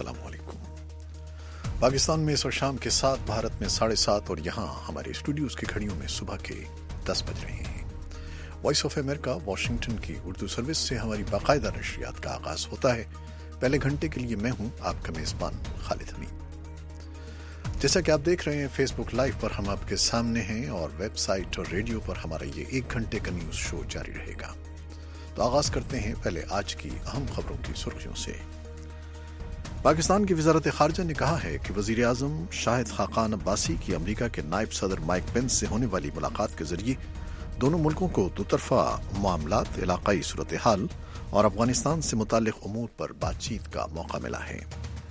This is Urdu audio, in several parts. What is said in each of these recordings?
السلام علیکم۔ پاکستان میں اس وقت شام کے 7، بھارت میں 7:30 اور یہاں ہمارے اسٹوڈیوز کی گھڑیوں میں صبح کے 10 بج رہے ہیں۔ وائس آف امریکہ واشنگٹن کی اردو سروس سے ہماری باقاعدہ نشریات کا آغاز ہوتا ہے۔ پہلے گھنٹے کے لیے میں ہوں آپ کا میزبان خالد حمید۔ جیسا کہ آپ دیکھ رہے ہیں فیس بک لائیو پر ہم آپ کے سامنے ہیں، اور ویب سائٹ اور ریڈیو پر ہمارا یہ 1 گھنٹے کا نیوز شو جاری رہے گا۔ تو آغاز کرتے ہیں پہلے آج کی اہم خبروں کی سرخیوں سے۔ پاکستان کی وزارت خارجہ نے کہا ہے کہ وزیر اعظم شاہد خاقان عباسی کی امریکہ کے نائب صدر مائک پینس سے ہونے والی ملاقات کے ذریعے دونوں ملکوں کو دوطرفہ معاملات، علاقائی صورتحال اور افغانستان سے متعلق امور پر بات چیت کا موقع ملا ہے۔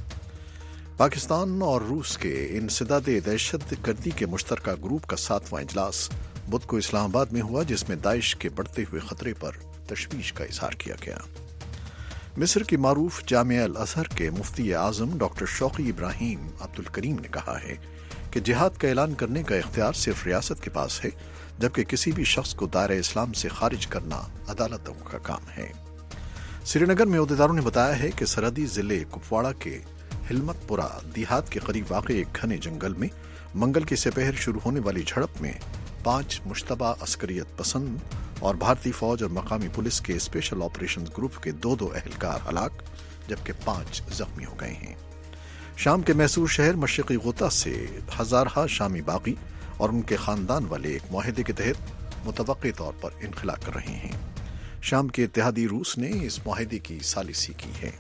پاکستان اور روس کے انسداد دہشت گردی کے مشترکہ گروپ کا 7واں اجلاس بدھ کو اسلام آباد میں ہوا، جس میں داعش کے بڑھتے ہوئے خطرے پر تشویش کا اظہار کیا گیا۔ مصر کی معروف جامعہ الازہر کے مفتی اعظم ڈاکٹر شوقی ابراہیم عبدالکریم نے کہا ہے کہ جہاد کا اعلان کرنے کا اختیار صرف ریاست کے پاس ہے، جبکہ کسی بھی شخص کو دائرہ اسلام سے خارج کرنا عدالتوں کا کام ہے۔ سری نگر میں عہدیداروں نے بتایا ہے کہ سرحدی ضلع کپواڑہ کے ہلمت پورہ دیہات کے قریب واقع ایک گھنے جنگل میں منگل کی سپہر شروع ہونے والی جھڑپ میں 5 مشتبہ عسکریت پسند اور بھارتی فوج اور مقامی پولیس کے اسپیشل آپریشنز گروپ کے 2 اہلکار ہلاک، جبکہ 5 زخمی ہو گئے ہیں۔ شام کے محصور شہر مشرقی غوطہ سے ہزارہا شامی باغی اور ان کے خاندان والے ایک معاہدے کے تحت متوقع طور پر انخلا کر رہے ہیں۔ شام کے اتحادی روس نے اس معاہدے کی ثالثی کی ہے،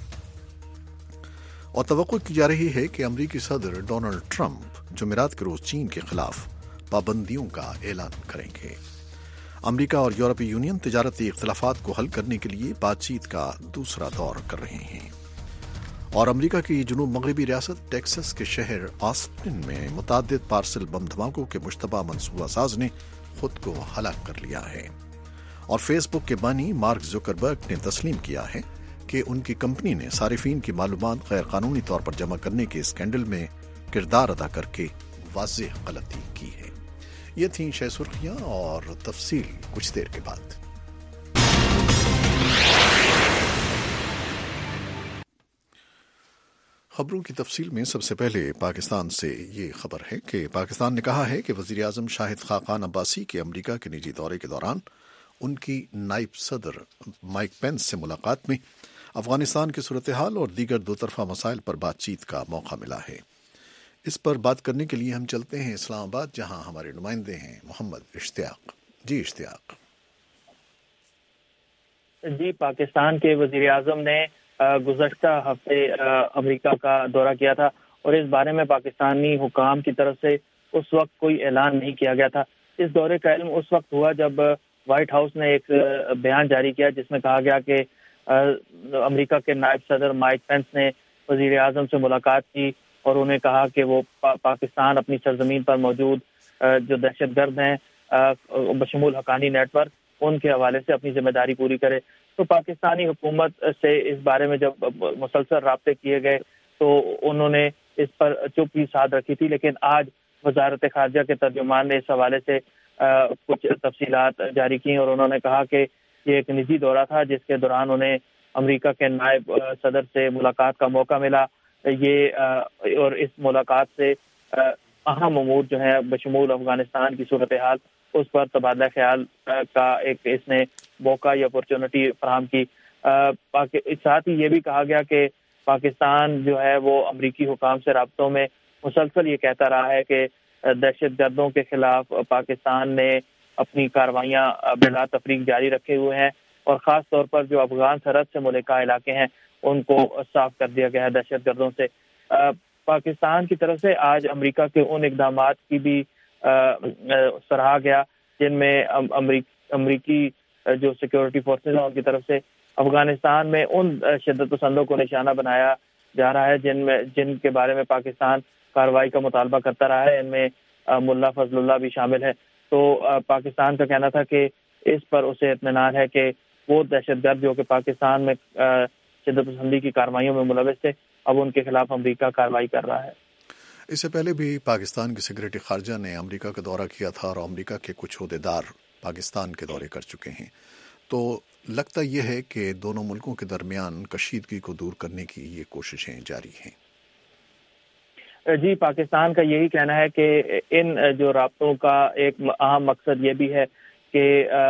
اور توقع کی جا رہی ہے کہ امریکی صدر ڈونلڈ ٹرمپ جمعرات کے روز چین کے خلاف پابندیوں کا اعلان کریں گے۔ امریکہ اور یورپی یونین تجارتی اختلافات کو حل کرنے کے لیے بات چیت کا دوسرا دور کر رہے ہیں، اور امریکہ کی جنوب مغربی ریاست ٹیکساس کے شہر آسٹن میں متعدد پارسل بم دھماکوں کے مشتبہ منصوبہ ساز نے خود کو ہلاک کر لیا ہے، اور فیس بک کے بانی مارک زکربرگ نے تسلیم کیا ہے کہ ان کی کمپنی نے صارفین کی معلومات غیر قانونی طور پر جمع کرنے کے اسکینڈل میں کردار ادا کر کے واضح غلطی کی ہے۔ یہ تھیں شہ سرخیاں، اور تفصیل کچھ دیر کے بعد۔ خبروں کی تفصیل میں سب سے پہلے پاکستان سے یہ خبر ہے کہ پاکستان نے کہا ہے کہ وزیر اعظم شاہد خاقان عباسی کے امریکہ کے نجی دورے کے دوران ان کی نائب صدر مائک پینس سے ملاقات میں افغانستان کی صورتحال اور دیگر دوطرفہ مسائل پر بات چیت کا موقع ملا ہے۔ اس پر بات کرنے کے لیے ہم چلتے ہیں اسلام آباد، جہاں ہمارے نمائندے ہیں محمد اشتیاق۔ جی اشتیاق۔ جی، پاکستان کے وزیر اعظم نے گزشتہ ہفتے امریکہ کا دورہ کیا تھا، اور اس بارے میں پاکستانی حکام کی طرف سے اس وقت کوئی اعلان نہیں کیا گیا تھا۔ اس دورے کا علم اس وقت ہوا جب وائٹ ہاؤس نے ایک بیان جاری کیا، جس میں کہا گیا کہ امریکہ کے نائب صدر مائک پینس نے وزیر اعظم سے ملاقات کی، اور انہیں کہا کہ وہ پاکستان اپنی سرزمین پر موجود جو دہشت گرد ہیں بشمول حقانی نیٹ ورک، ان کے حوالے سے اپنی ذمہ داری پوری کرے۔ تو پاکستانی حکومت سے اس بارے میں جب مسلسل رابطے کیے گئے تو انہوں نے اس پر چپ ہی سادھ رکھی تھی، لیکن آج وزارت خارجہ کے ترجمان نے اس حوالے سے کچھ تفصیلات جاری کی، اور انہوں نے کہا کہ یہ ایک نجی دورہ تھا جس کے دوران انہیں امریکہ کے نائب صدر سے ملاقات کا موقع ملا۔ اور اس ملاقات سے اہم امور جو ہیں بشمول افغانستان کی صورتحال، اس پر تبادلہ خیال کا ایک اس نے موقع یا اپرچونٹی فراہم کی۔ ساتھ ہی یہ بھی کہا گیا کہ پاکستان جو ہے وہ امریکی حکام سے رابطوں میں مسلسل یہ کہتا رہا ہے کہ دہشت گردوں کے خلاف پاکستان نے اپنی کارروائیاں بلا تفریق جاری رکھے ہوئے ہیں، اور خاص طور پر جو افغان سرحد سے ملکہ علاقے ہیں ان کو صاف کر دیا گیا ہے دہشت گردوں سے۔ پاکستان کی طرف سے آج امریکہ کے ان اقدامات کی بھی سراہا گیا جن میں امریکی جو سیکیورٹی فورسز ہیں ان کی طرف سے افغانستان میں ان شدت پسندوں کو نشانہ بنایا جا رہا ہے جن کے بارے میں پاکستان کارروائی کا مطالبہ کرتا رہا ہے۔ ان میں ملا فضل اللہ بھی شامل ہے۔ تو پاکستان کا کہنا تھا کہ اس پر اسے اطمینان ہے کہ وہ دہشت گرد جو کہ پاکستان میں شدت پسندی کی کارروائیوں میں ملوث تھے، اب ان کے خلاف امریکہ کارروائی کر رہا ہے۔ اس سے پہلے بھی پاکستان کے سیکرٹری خارجہ نے امریکہ کا دورہ کیا تھا، اور امریکہ کے کچھ عہدیدار پاکستان کے دورے کر چکے ہیں۔ تو لگتا یہ ہے کہ دونوں ملکوں کے درمیان کشیدگی کو دور کرنے کی یہ کوششیں جاری ہیں۔ جی، پاکستان کا یہی کہنا ہے کہ ان جو رابطوں کا ایک اہم مقصد یہ بھی ہے کہ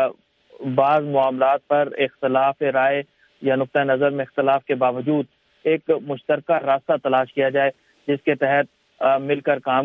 بعض معاملات پر اختلاف رائے یا نقطہ نظر میں اختلاف کے باوجود ایک مشترکہ راستہ تلاش کیا جائے، جس کے تحت مل کر کام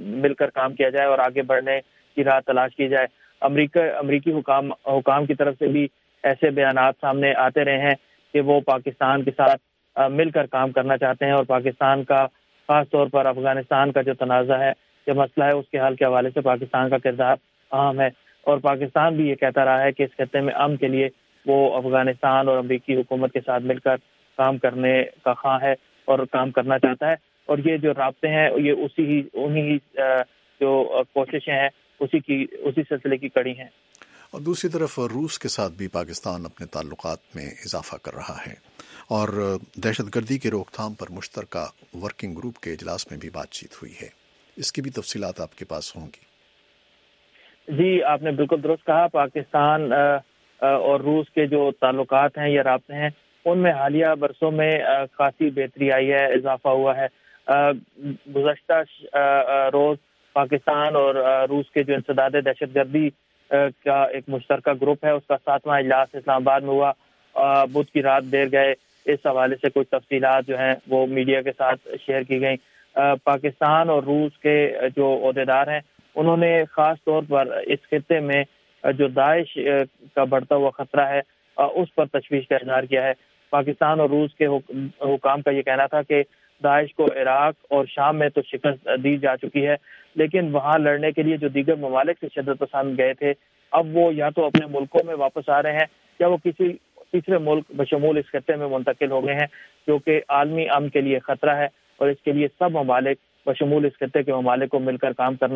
کیا جائے اور آگے بڑھنے کی راہ تلاش کی جائے۔ امریکی حکام کی طرف سے بھی ایسے بیانات سامنے آتے رہے ہیں کہ وہ پاکستان کے ساتھ مل کر کام کرنا چاہتے ہیں، اور پاکستان کا خاص طور پر افغانستان کا جو تنازع ہے یا مسئلہ ہے اس کے حل کے حوالے سے پاکستان کا کردار اہم ہے، اور پاکستان بھی یہ کہتا رہا ہے کہ اس خطے میں امن کے لیے وہ افغانستان اور امریکی حکومت کے ساتھ مل کر کام کرنے کا خواہاں ہے اور کام کرنا چاہتا ہے، اور یہ جو رابطے ہیں یہ انہی جو کوششیں ہیں اسی سلسلے کی کڑی ہیں۔ اور دوسری طرف روس کے ساتھ بھی پاکستان اپنے تعلقات میں اضافہ کر رہا ہے، اور دہشت گردی کے روک تھام پر مشترکہ ورکنگ گروپ کے اجلاس میں بھی بات چیت ہوئی ہے۔ اس کی بھی تفصیلات آپ کے پاس ہوں گی۔ جی، آپ نے بالکل درست کہا، پاکستان اور روس کے جو تعلقات ہیں یا رابطے ہیں ان میں حالیہ برسوں میں خاصی بہتری آئی ہے، اضافہ ہوا ہے۔ گزشتہ روز پاکستان اور روس کے جو انسداد دہشت گردی کا ایک مشترکہ گروپ ہے اس کا 7واں اجلاس اسلام آباد میں ہوا۔ بدھ کی رات دیر گئے، اس حوالے سے کچھ تفصیلات جو ہیں وہ میڈیا کے ساتھ شیئر کی گئیں۔ پاکستان اور روس کے جو عہدیدار ہیں انہوں نے خاص طور پر اس خطے میں جو داعش کا بڑھتا ہوا خطرہ ہے اس پر تشویش کا اظہار کیا ہے۔ پاکستان اور روس کے حکام کا یہ کہنا تھا کہ داعش کو عراق اور شام میں تو شکست دی جا چکی ہے، لیکن وہاں لڑنے کے لیے جو دیگر ممالک سے شدت پسند گئے تھے اب وہ یا تو اپنے ملکوں میں واپس آ رہے ہیں یا وہ کسی تیسرے ملک بشمول اس خطے میں منتقل ہو گئے ہیں، جو کہ عالمی امن کے لیے خطرہ ہے، اور اس کے لیے سب ممالک بشمول اس خطے کے ممالک کو مل کر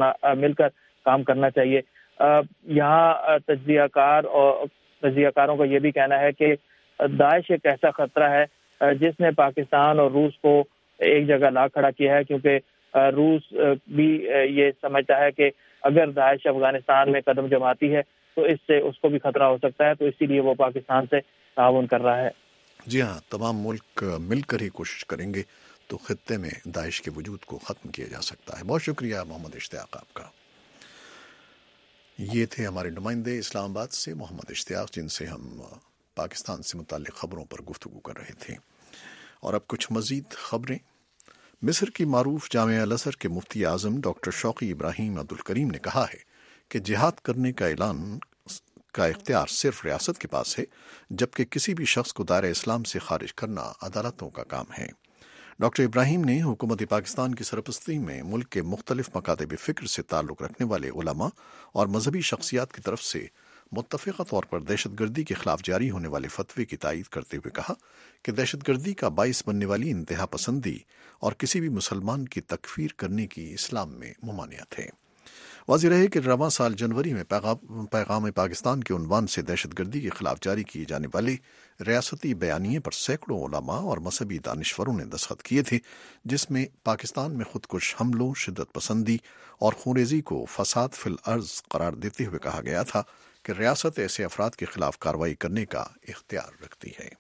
کام کرنا چاہیے۔ یہاں تجزیہ کاروں کا یہ بھی کہنا ہے کہ داعش ایک ایسا خطرہ ہے جس نے پاکستان اور روس کو ایک جگہ لا کھڑا کیا ہے، کیونکہ روس بھی یہ سمجھتا ہے کہ اگر داعش افغانستان میں قدم جماتی ہے تو اس سے اس کو بھی خطرہ ہو سکتا ہے، تو اسی لیے وہ پاکستان سے تعاون کر رہا ہے۔ جی ہاں، تمام ملک مل کر ہی کوشش کریں گے تو خطے میں داعش کے وجود کو ختم کیا جا سکتا ہے۔ بہت شکریہ محمد اشتیاق آپ کا۔ یہ تھے ہمارے نمائندے اسلام آباد سے محمد اشتیاق، جن سے ہم پاکستان سے متعلق خبروں پر گفتگو کر رہے تھے۔ اور اب کچھ مزید خبریں۔ مصر کی معروف جامعہ الازہر کے مفتی اعظم ڈاکٹر شوقی ابراہیم عبدالکریم نے کہا ہے کہ جہاد کرنے کا اعلان کا اختیار صرف ریاست کے پاس ہے، جبکہ کسی بھی شخص کو دائرہ اسلام سے خارج کرنا عدالتوں کا کام ہے۔ ڈاکٹر ابراہیم نے حکومت پاکستان کی سرپرستی میں ملک کے مختلف مکاتب فکر سے تعلق رکھنے والے علماء اور مذہبی شخصیات کی طرف سے متفقہ طور پر دہشت گردی کے خلاف جاری ہونے والے فتوے کی تائید کرتے ہوئے کہا کہ دہشت گردی کا باعث بننے والی انتہا پسندی اور کسی بھی مسلمان کی تکفیر کرنے کی اسلام میں ممانعت ہے۔ واضح رہے کہ رواں سال جنوری میں پیغام پاکستان کے عنوان سے دہشت گردی کے خلاف جاری کیے جانے والے ریاستی بیانیے پر سینکڑوں علماء اور مذہبی دانشوروں نے دستخط کیے تھے، جس میں پاکستان میں خودکش حملوں، شدت پسندی اور خونریزی کو فساد فی الارض قرار دیتے ہوئے کہا گیا تھا کہ ریاست ایسے افراد کے خلاف کارروائی کرنے کا اختیار رکھتی ہے۔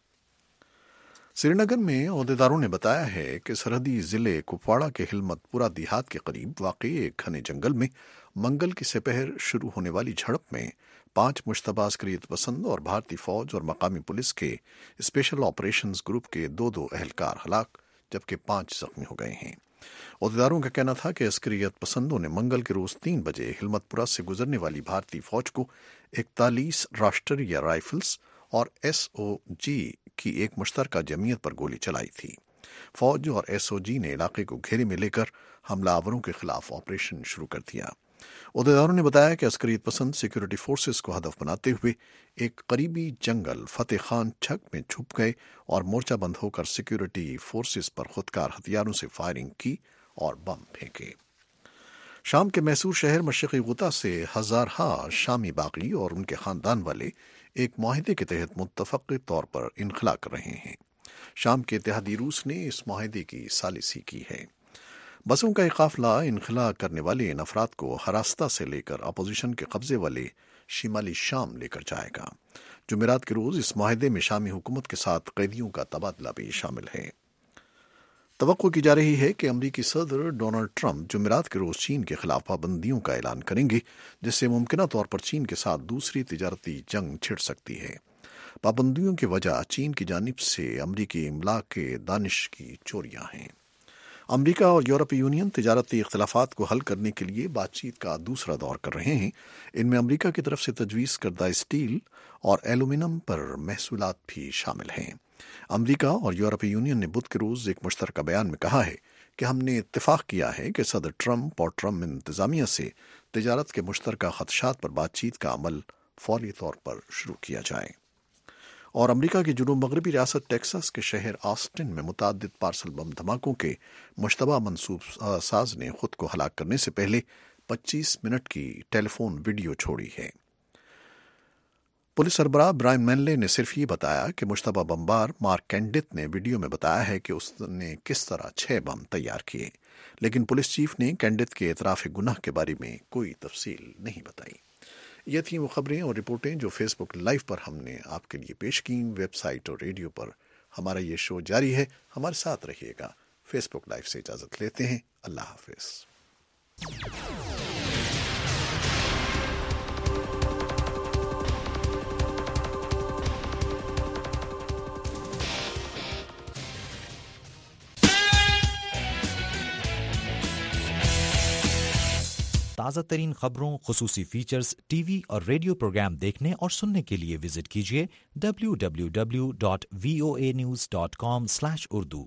سری نگر میں عہدیداروں نے بتایا ہے کہ سرحدی ضلع کپواڑہ کے ہلمت پورہ دیہات کے قریب واقع ایک گھنے جنگل میں منگل کی سپہر شروع ہونے والی جھڑپ میں 5 مشتبہ عسکریت پسند اور بھارتی فوج اور مقامی پولیس کے اسپیشل آپریشنز گروپ کے 2 اہلکار ہلاک جبکہ 5 زخمی ہو گئے ہیں۔ عہدیداروں کا کہنا تھا کہ عسکریت پسندوں نے منگل کے روز 3 بجے ہلمت پورہ سے گزرنے والی بھارتی فوج کو 41 راشٹریہ رائفلز اور SOG کی ایک مشترکہ جمعیت پر گولی چلائی تھی۔ فوج اور SOG نے علاقے کو گھیرے میں لے کر حملہ آوروں کے خلاف آپریشن شروع کر دیا۔ عہدیداروں نے بتایا کہ عسکریت پسند سیکورٹی فورسز کو ہدف بناتے ہوئے ایک قریبی جنگل فتح خان چھک میں چھپ گئے اور مورچہ بند ہو کر سیکورٹی فورسز پر خودکار ہتھیاروں سے فائرنگ کی اور بم پھینکے۔ شام کے محصور شہر مشرقی غوطہ سے ہزارہا شامی باغی اور ان کے خاندان والے ایک معاہدے کے تحت متفق طور پر انخلا کر رہے ہیں۔ شام کے اتحادی روس نے اس معاہدے کی ثالثی کی ہے۔ بسوں کا ایک قافلہ انخلا کرنے والے ان افراد کو ہراستہ سے لے کر اپوزیشن کے قبضے والے شمالی شام لے کر جائے گا۔ جمعرات کے روز اس معاہدے میں شامی حکومت کے ساتھ قیدیوں کا تبادلہ بھی شامل ہے۔ توقع کی جا رہی ہے کہ امریکی صدر ڈونلڈ ٹرمپ جمعرات کے روز چین کے خلاف پابندیوں کا اعلان کریں گے، جس سے ممکنہ طور پر چین کے ساتھ دوسری تجارتی جنگ چھڑ سکتی ہے۔ پابندیوں کی وجہ چین کی جانب سے امریکی املاک کے دانش کی چوریاں ہیں۔ امریکہ اور یورپی یونین تجارتی اختلافات کو حل کرنے کے لیے بات چیت کا دوسرا دور کر رہے ہیں۔ ان میں امریکہ کی طرف سے تجویز کردہ اسٹیل اور ایلومینیم پر محصولات بھی شامل ہیں۔ امریکہ اور یورپی یونین نے بدھ کے روز ایک مشترکہ بیان میں کہا ہے کہ ہم نے اتفاق کیا ہے کہ صدر ٹرمپ اور ٹرمپ انتظامیہ سے تجارت کے مشترکہ خدشات پر بات چیت کا عمل فوری طور پر شروع کیا جائے۔ اور امریکہ کی جنوب مغربی ریاست ٹیکساس کے شہر آسٹن میں متعدد پارسل بم دھماکوں کے مشتبہ منصوب ساز نے خود کو ہلاک کرنے سے پہلے 25 منٹ کی ٹیلی فون ویڈیو چھوڑی ہے۔ پولیس سربراہ برائن مینلے نے صرف یہ بتایا کہ مشتبہ بمبار مارک کینڈتھ نے ویڈیو میں بتایا ہے کہ اس نے کس طرح 6 بم تیار کیے، لیکن پولیس چیف نے کینڈتھ کے اعتراف گناہ کے بارے میں کوئی تفصیل نہیں بتائی۔ یہ تھیں وہ خبریں اور رپورٹیں جو فیس بک لائیو پر ہم نے آپ کے لیے پیش کی۔ ویب سائٹ اور ریڈیو پر ہمارا یہ شو جاری ہے، ہمارے ساتھ رہیے گا۔ فیس بک لائیو سے اجازت لیتے ہیں، اللہ حافظ۔ تازہ ترین خبروں، خصوصی فیچرز، ٹی وی اور ریڈیو پروگرام دیکھنے اور سننے کے لیے وزٹ کیجیے www.voanews.com/urdu۔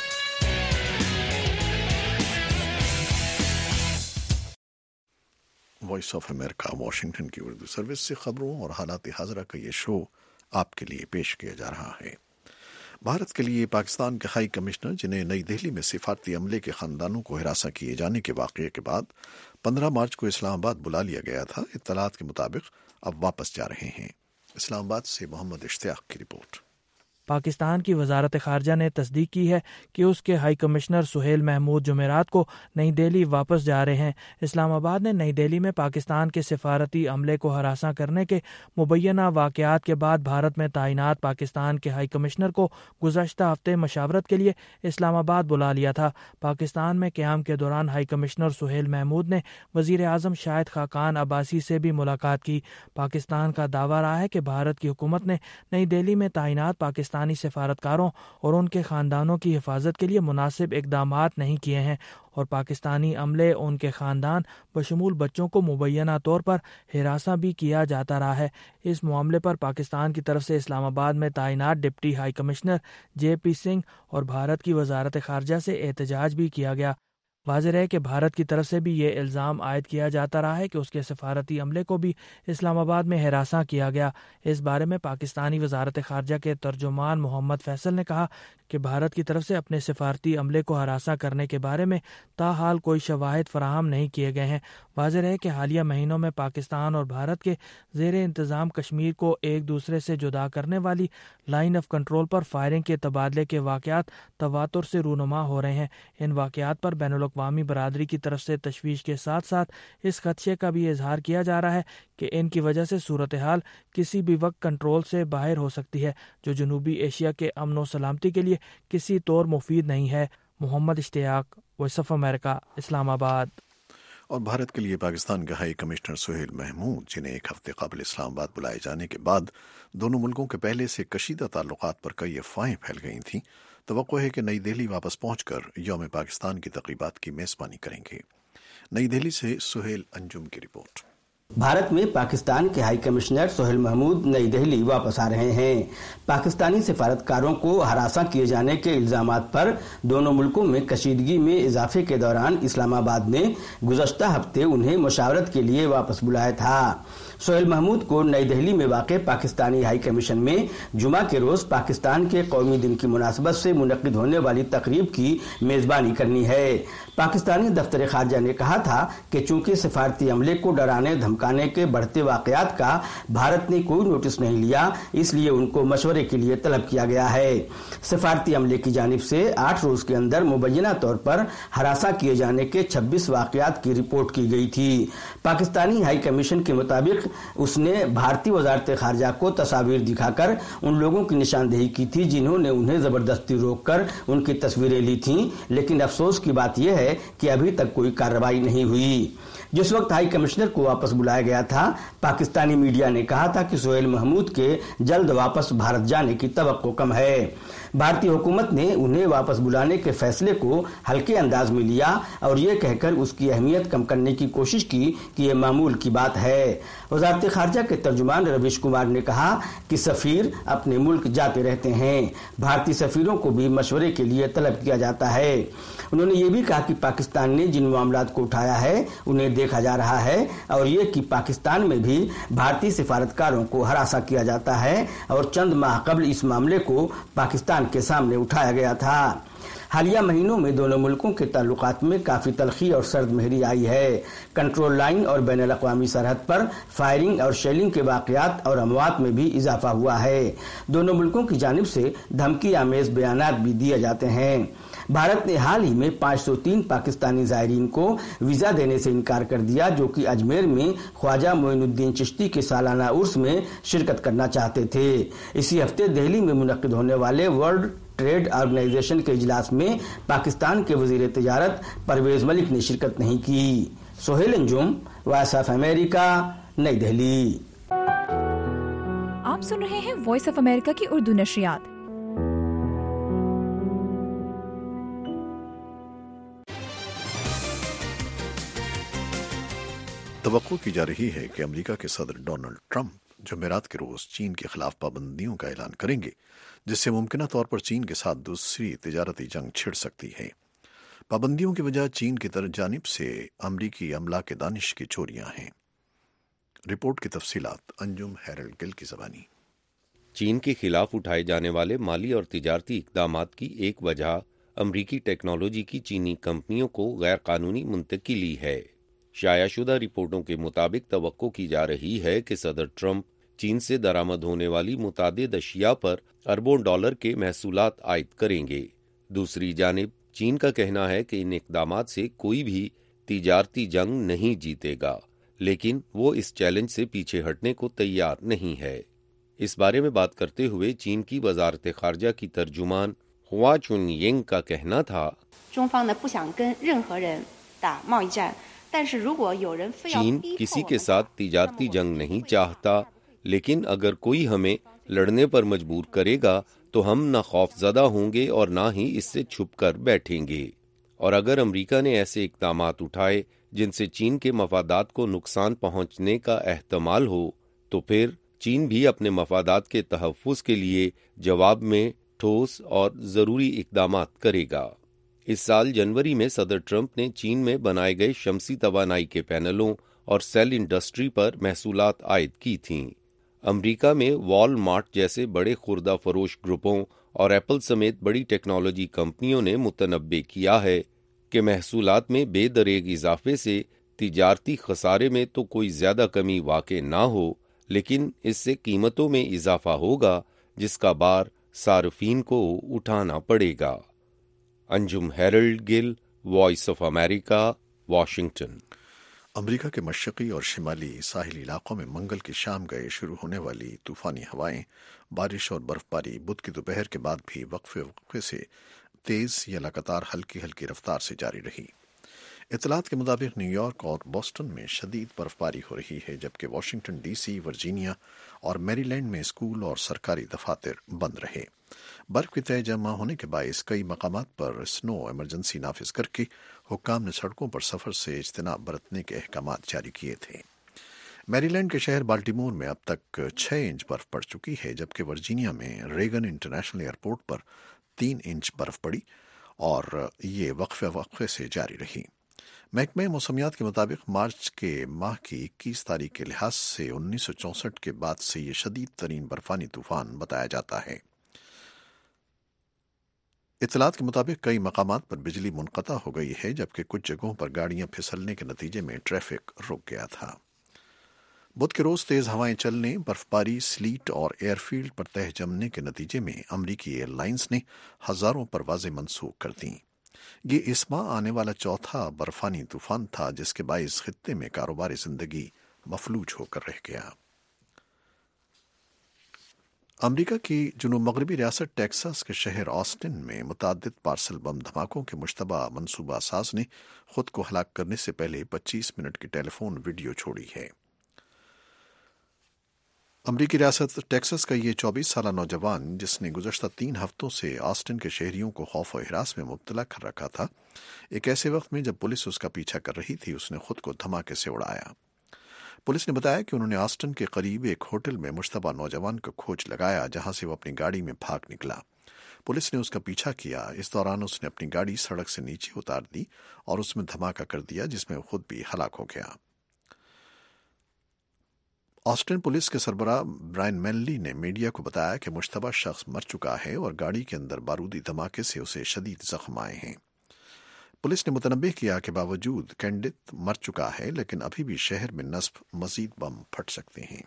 Voice of America Washington کی اردو سروس سے خبروں اور حالات حاضرہ کا یہ شو آپ کے لیے پیش کیا جا رہا ہے۔ بھارت کے لیے پاکستان کے ہائی کمشنر، جنہیں نئی دہلی میں سفارتی عملے کے خاندانوں کو ہراساں کیے جانے کے واقعے کے بعد 15 مارچ کو اسلام آباد بلا لیا گیا تھا، اطلاعات کے مطابق اب واپس جا رہے ہیں۔ اسلام آباد سے محمد اشتیاق کی رپورٹ۔ پاکستان کی وزارت خارجہ نے تصدیق کی ہے کہ اس کے ہائی کمشنر سہیل محمود جمعرات کو نئی دہلی واپس جا رہے ہیں۔ اسلام آباد نے نئی دہلی میں پاکستان کے سفارتی عملے کو ہراساں کرنے کے مبینہ واقعات کے بعد بھارت میں تعینات پاکستان کے ہائی کمشنر کو گزشتہ ہفتے مشاورت کے لیے اسلام آباد بلا لیا تھا۔ پاکستان میں قیام کے دوران ہائی کمشنر سہیل محمود نے وزیر اعظم شاہد خاقان عباسی سے بھی ملاقات کی۔ پاکستان کا دعویٰ رہا ہے کہ بھارت کی حکومت نے نئی دہلی میں تعینات پاکستانی سفارتکاروں اور ان کے خاندانوں کی حفاظت کے لیے مناسب اقدامات نہیں کیے ہیں، اور پاکستانی عملے ان کے خاندان بشمول بچوں کو مبینہ طور پر ہراساں بھی کیا جاتا رہا ہے۔ اس معاملے پر پاکستان کی طرف سے اسلام آباد میں تعینات deputy high commissioner J P Singh اور بھارت کی وزارت خارجہ سے احتجاج بھی کیا گیا۔ واضح ہے کہ بھارت کی طرف سے بھی یہ الزام عائد کیا جاتا رہا ہے کہ اس کے سفارتی عملے کو بھی اسلام آباد میں ہراساں کیا گیا۔ اس بارے میں پاکستانی وزارت خارجہ کے ترجمان محمد فیصل نے کہا کہ بھارت کی طرف سے اپنے سفارتی عملے کو ہراساں کرنے کے بارے میں تاحال کوئی شواہد فراہم نہیں کیے گئے ہیں۔ واضح ہے کہ حالیہ مہینوں میں پاکستان اور بھارت کے زیر انتظام کشمیر کو ایک دوسرے سے جدا کرنے والی لائن آف کنٹرول پر فائرنگ کے تبادلے کے واقعات تواتر سے رونما ہو رہے ہیں۔ ان واقعات پر بین الاقوامی برادری کی طرف سے تشویش کے ساتھ ساتھ اس خدشے کا بھی اظہار کیا جا رہا ہے کہ ان کی وجہ سے صورتحال کسی بھی وقت کنٹرول سے باہر ہو سکتی ہے، جو جنوبی ایشیا کے امن و سلامتی کے لیے کسی طور مفید نہیں ہے۔ محمد اشتیاق، وائس آف امریکہ، اسلام آباد۔ اور بھارت کے لیے پاکستان کے ہائی کمشنر سہیل محمود، جنہیں ایک ہفتے قبل اسلام آباد بلائے جانے کے بعد دونوں ملکوں کے پہلے سے کشیدہ تعلقات پر کئی افواہیں پھیل گئی تھیں، توقع ہے کہ نئی دہلی واپس پہنچ کر یوم پاکستان کی تقریبات کی میزبانی کریں گے۔ نئی دہلی سے سہیل انجم کی رپورٹ۔ بھارت میں پاکستان کے ہائی کمشنر سہیل محمود نئی دہلی واپس آ رہے ہیں۔ پاکستانی سفارتکاروں کو ہراساں کیے جانے کے الزامات پر دونوں ملکوں میں کشیدگی میں اضافے کے دوران اسلام آباد نے گزشتہ ہفتے انہیں مشاورت کے لیے واپس بلایا تھا۔ سہیل محمود کو نئی دہلی میں واقع پاکستانی ہائی کمیشن میں جمعہ کے روز پاکستان کے قومی دن کی مناسبت سے منعقد ہونے والی تقریب کی میزبانی کرنی ہے۔ پاکستانی دفتر خارجہ نے کہا تھا کہ چونکہ سفارتی عملے کو ڈرانے دھمکانے دھمکانے کے بڑھتے واقعات کا بھارت نے کوئی نوٹس نہیں لیا، اس لیے ان کو مشورے کے لیے طلب کیا گیا ہے۔ سفارتی عملے کی جانب سے 8 روز کے اندر مبینہ طور پر ہراساں کیے جانے کے 26 واقعات کی رپورٹ کی گئی تھی۔ پاکستانی ہائی کمیشن کے مطابق اس نے بھارتی وزارت خارجہ کو تصاویر دکھا کر ان لوگوں کی نشاندہی کی تھی جنہوں نے انہیں زبردستی روک کر ان کی تصویریں لی تھیں، لیکن افسوس کی بات یہ ہے کہ ابھی تک کوئی کارروائی نہیں ہوئی۔ جس وقت ہائی کمشنر کو واپس بلایا گیا تھا، پاکستانی میڈیا نے کہا تھا کہ سہیل محمود کے جلد واپس بھارت جانے کی توقع کم ہے۔ بھارتی حکومت نے انہیں واپس بلانے کے فیصلے کو ہلکے انداز میں لیا اور یہ کہہ کر اس کی اہمیت کم کرنے کی کوشش کی کہ یہ معمول کی بات ہے۔ وزارت خارجہ کے ترجمان رویش کمار نے کہا کہ سفیر اپنے ملک جاتے رہتے ہیں، بھارتی سفیروں کو بھی مشورے کے لیے طلب کیا جاتا ہے۔ انہوں نے یہ بھی کہا کہ پاکستان نے جن معاملات کو اٹھایا ہے انہیں دیکھا جا رہا ہے، اور یہ کہ پاکستان میں بھی بھارتی سفارتکاروں کو ہراساں کیا جاتا ہے اور چند ماہ قبل اس معاملے کو پاکستان کے سامنے اٹھایا گیا تھا۔ حالیہ مہینوں میں دونوں ملکوں کے تعلقات میں کافی تلخی اور سرد مہری آئی ہے۔ کنٹرول لائن اور بین الاقوامی سرحد پر فائرنگ اور شیلنگ کے واقعات اور اموات میں بھی اضافہ ہوا ہے۔ دونوں ملکوں کی جانب سے دھمکی آمیز بیانات بھی دیے جاتے ہیں۔ بھارت نے حال ہی میں 503 پاکستانی زائرین کو ویزا دینے سے انکار کر دیا جو کہ اجمیر میں خواجہ معین الدین چشتی کے سالانہ عرس میں شرکت کرنا چاہتے تھے۔ اسی ہفتے دہلی میں منعقد ہونے والے ورلڈ ٹریڈ آرگنائزیشن کے اجلاس میں پاکستان کے وزیر تجارت پرویز ملک نے شرکت نہیں کی۔ Sohail Anjum, voice of America, نئی دہلی۔ آپ سن رہے ہیں وائس آف امریکہ کی اردو نشریات۔ توقع کی جا رہی ہے کہ امریکہ کے صدر ڈونلڈ ٹرمپ جمعرات کے روز چین کے خلاف پابندیوں کا اعلان کریں گے، جس سے ممکنہ طور پر چین کے ساتھ دوسری تجارتی جنگ چھڑ سکتی ہے۔ پابندیوں کی وجہ چین کی جانب سے امریکی املاک دانش کی چوریاں ہیں۔ رپورٹ کی تفصیلات انجم ہیرلڈ گل کی زبانی۔ چین کے خلاف اٹھائے جانے والے مالی اور تجارتی اقدامات کی ایک وجہ امریکی ٹیکنالوجی کی چینی کمپنیوں کو غیر قانونی منتقلی ہے۔ شائع شدہ رپورٹوں کے مطابق توقع کی جا رہی ہے کہ صدر ٹرمپ چین سے درآمد ہونے والی متعدد اشیاء پر اربوں ڈالر کے محصولات عائد کریں گے۔ دوسری جانب چین کا کہنا ہے کہ ان اقدامات سے کوئی بھی تجارتی جنگ نہیں جیتے گا، لیکن وہ اس چیلنج سے پیچھے ہٹنے کو تیار نہیں ہے۔ اس بارے میں بات کرتے ہوئے چین کی وزارت خارجہ کی ترجمان ہوا چن ینگ کا کہنا تھا، چین کسی کے ساتھ تجارتی جنگ نہیں چاہتا، لیکن اگر کوئی ہمیں لڑنے پر مجبور کرے گا تو ہم نہ خوف زدہ ہوں گے اور نہ ہی اس سے چھپ کر بیٹھیں گے۔ اور اگر امریکہ نے ایسے اقدامات اٹھائے جن سے چین کے مفادات کو نقصان پہنچنے کا احتمال ہو تو پھر چین بھی اپنے مفادات کے تحفظ کے لیے جواب میں ٹھوس اور ضروری اقدامات کرے گا۔ اس سال جنوری میں صدر ٹرمپ نے چین میں بنائے گئے شمسی توانائی کے پینلوں اور سیل انڈسٹری پر محصولات عائد کی تھیں۔ امریکہ میں وال مارٹ جیسے بڑے خوردہ فروش گروپوں اور ایپل سمیت بڑی ٹیکنالوجی کمپنیوں نے متنبع کیا ہے کہ محصولات میں بے دریغ اضافے سے تجارتی خسارے میں تو کوئی زیادہ کمی واقع نہ ہو، لیکن اس سے قیمتوں میں اضافہ ہوگا جس کا بار صارفین کو اٹھانا پڑے گا۔ Anjum Harold Gill, voice of America, Washington. America کے مشرقی اور شمالی ساحلی علاقوں میں منگل کی شام گئے شروع ہونے والی طوفانی ہوائیں، بارش اور برف باری بدھ کی دوپہر کے بعد بھی وقفے سے تیز یا لگاتار ہلکی ہلکی رفتار سے جاری رہی۔ اطلاعات کے مطابق نیو یارک اور بوسٹن میں شدید برف باری ہو رہی ہے، جبکہ واشنگٹن ڈی سی، ورجینیا اور میری لینڈ میں اسکول اور سرکاری دفاتر بند رہے۔ برف کے تہ جمع ہونے کے باعث کئی مقامات پر سنو ایمرجنسی نافذ کر کے حکام نے سڑکوں پر سفر سے اجتناب برتنے کے احکامات جاری کیے تھے۔ میری لینڈ کے شہر بالٹیمور میں اب تک 6 انچ برف پڑ چکی ہے، جبکہ ورجینیا میں ریگن انٹرنیشنل ایئرپورٹ پر 3 انچ برف پڑی اور یہ وقفے سے جاری رہی۔ محکمہ موسمیات کے مطابق مارچ کے ماہ کی 21 تاریخ کے لحاظ سے 1964 کے بعد سے یہ شدید ترین برفانی طوفان بتایا جاتا ہے۔ اطلاعات کے مطابق کئی مقامات پر بجلی منقطع ہو گئی ہے، جبکہ کچھ جگہوں پر گاڑیاں پھسلنے کے نتیجے میں ٹریفک رک گیا تھا۔ بدھ کے روز تیز ہوائیں چلنے، برفباری، سلیٹ اور ایئر فیلڈ پر تہ جمنے کے نتیجے میں امریکی ایئر لائنز نے ہزاروں پروازیں منسوخ کر دیں۔ یہ اس ماہ آنے والا چوتھا برفانی طوفان تھا جس کے باعث خطے میں کاروباری زندگی مفلوج ہو کر رہ گیا۔ امریکہ کی جنوب مغربی ریاست ٹیکساس کے شہر آسٹن میں متعدد پارسل بم دھماکوں کے مشتبہ منصوبہ ساز نے خود کو ہلاک کرنے سے پہلے 25 منٹ کی ٹیلی فون ویڈیو چھوڑی ہے۔ امریکی ریاست ٹیکساس کا یہ 24 سالہ نوجوان، جس نے گزشتہ 3 ہفتوں سے آسٹن کے شہریوں کو خوف و ہراس میں مبتلا کر رکھا تھا، ایک ایسے وقت میں جب پولیس اس کا پیچھا کر رہی تھی اس نے خود کو دھماکے سے اڑایا۔ پولیس نے بتایا کہ انہوں نے آسٹن کے قریب ایک ہوٹل میں مشتبہ نوجوان کو کھوج لگایا جہاں سے وہ اپنی گاڑی میں بھاگ نکلا۔ پولیس نے اس کا پیچھا کیا۔ اس دوران اس نے اپنی گاڑی سڑک سے نیچے اتار دی اور اس میں دھماکہ کر دیا جس میں خود بھی ہلاک ہو گیا۔ آسٹن پولیس کے سربراہ برائن مینلی نے میڈیا کو بتایا کہ مشتبہ شخص مر چکا ہے اور گاڑی کے اندر بارودی دھماکے سے اسے شدید زخم آئے ہیں۔ پولیس نے متنبہ کیا کہ باوجود کینڈت مر چکا ہے لیکن ابھی بھی شہر میں نصب مزید بم پھٹ سکتے ہیں۔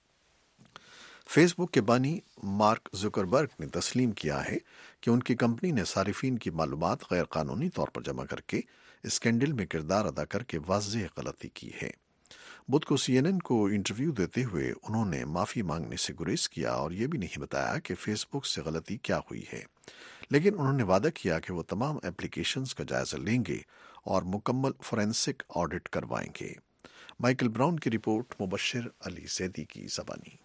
فیس بک کے بانی مارک زکربرگ نے تسلیم کیا ہے کہ ان کی کمپنی نے صارفین کی معلومات غیر قانونی طور پر جمع کر کے اسکینڈل میں کردار ادا کر کے واضح غلطی کی ہے۔ بدھ کو CNN کو انٹرویو دیتے ہوئے انہوں نے معافی مانگنے سے گریز کیا اور یہ بھی نہیں بتایا کہ فیس بک سے غلطی کیا ہوئی ہے، لیکن انہوں نے وعدہ کیا کہ وہ تمام ایپلیکیشنز کا جائزہ لیں گے اور مکمل فورینسک آڈٹ کروائیں گے۔ مائیکل براؤن کی رپورٹ، مبشر علی زیدی کی زبانی۔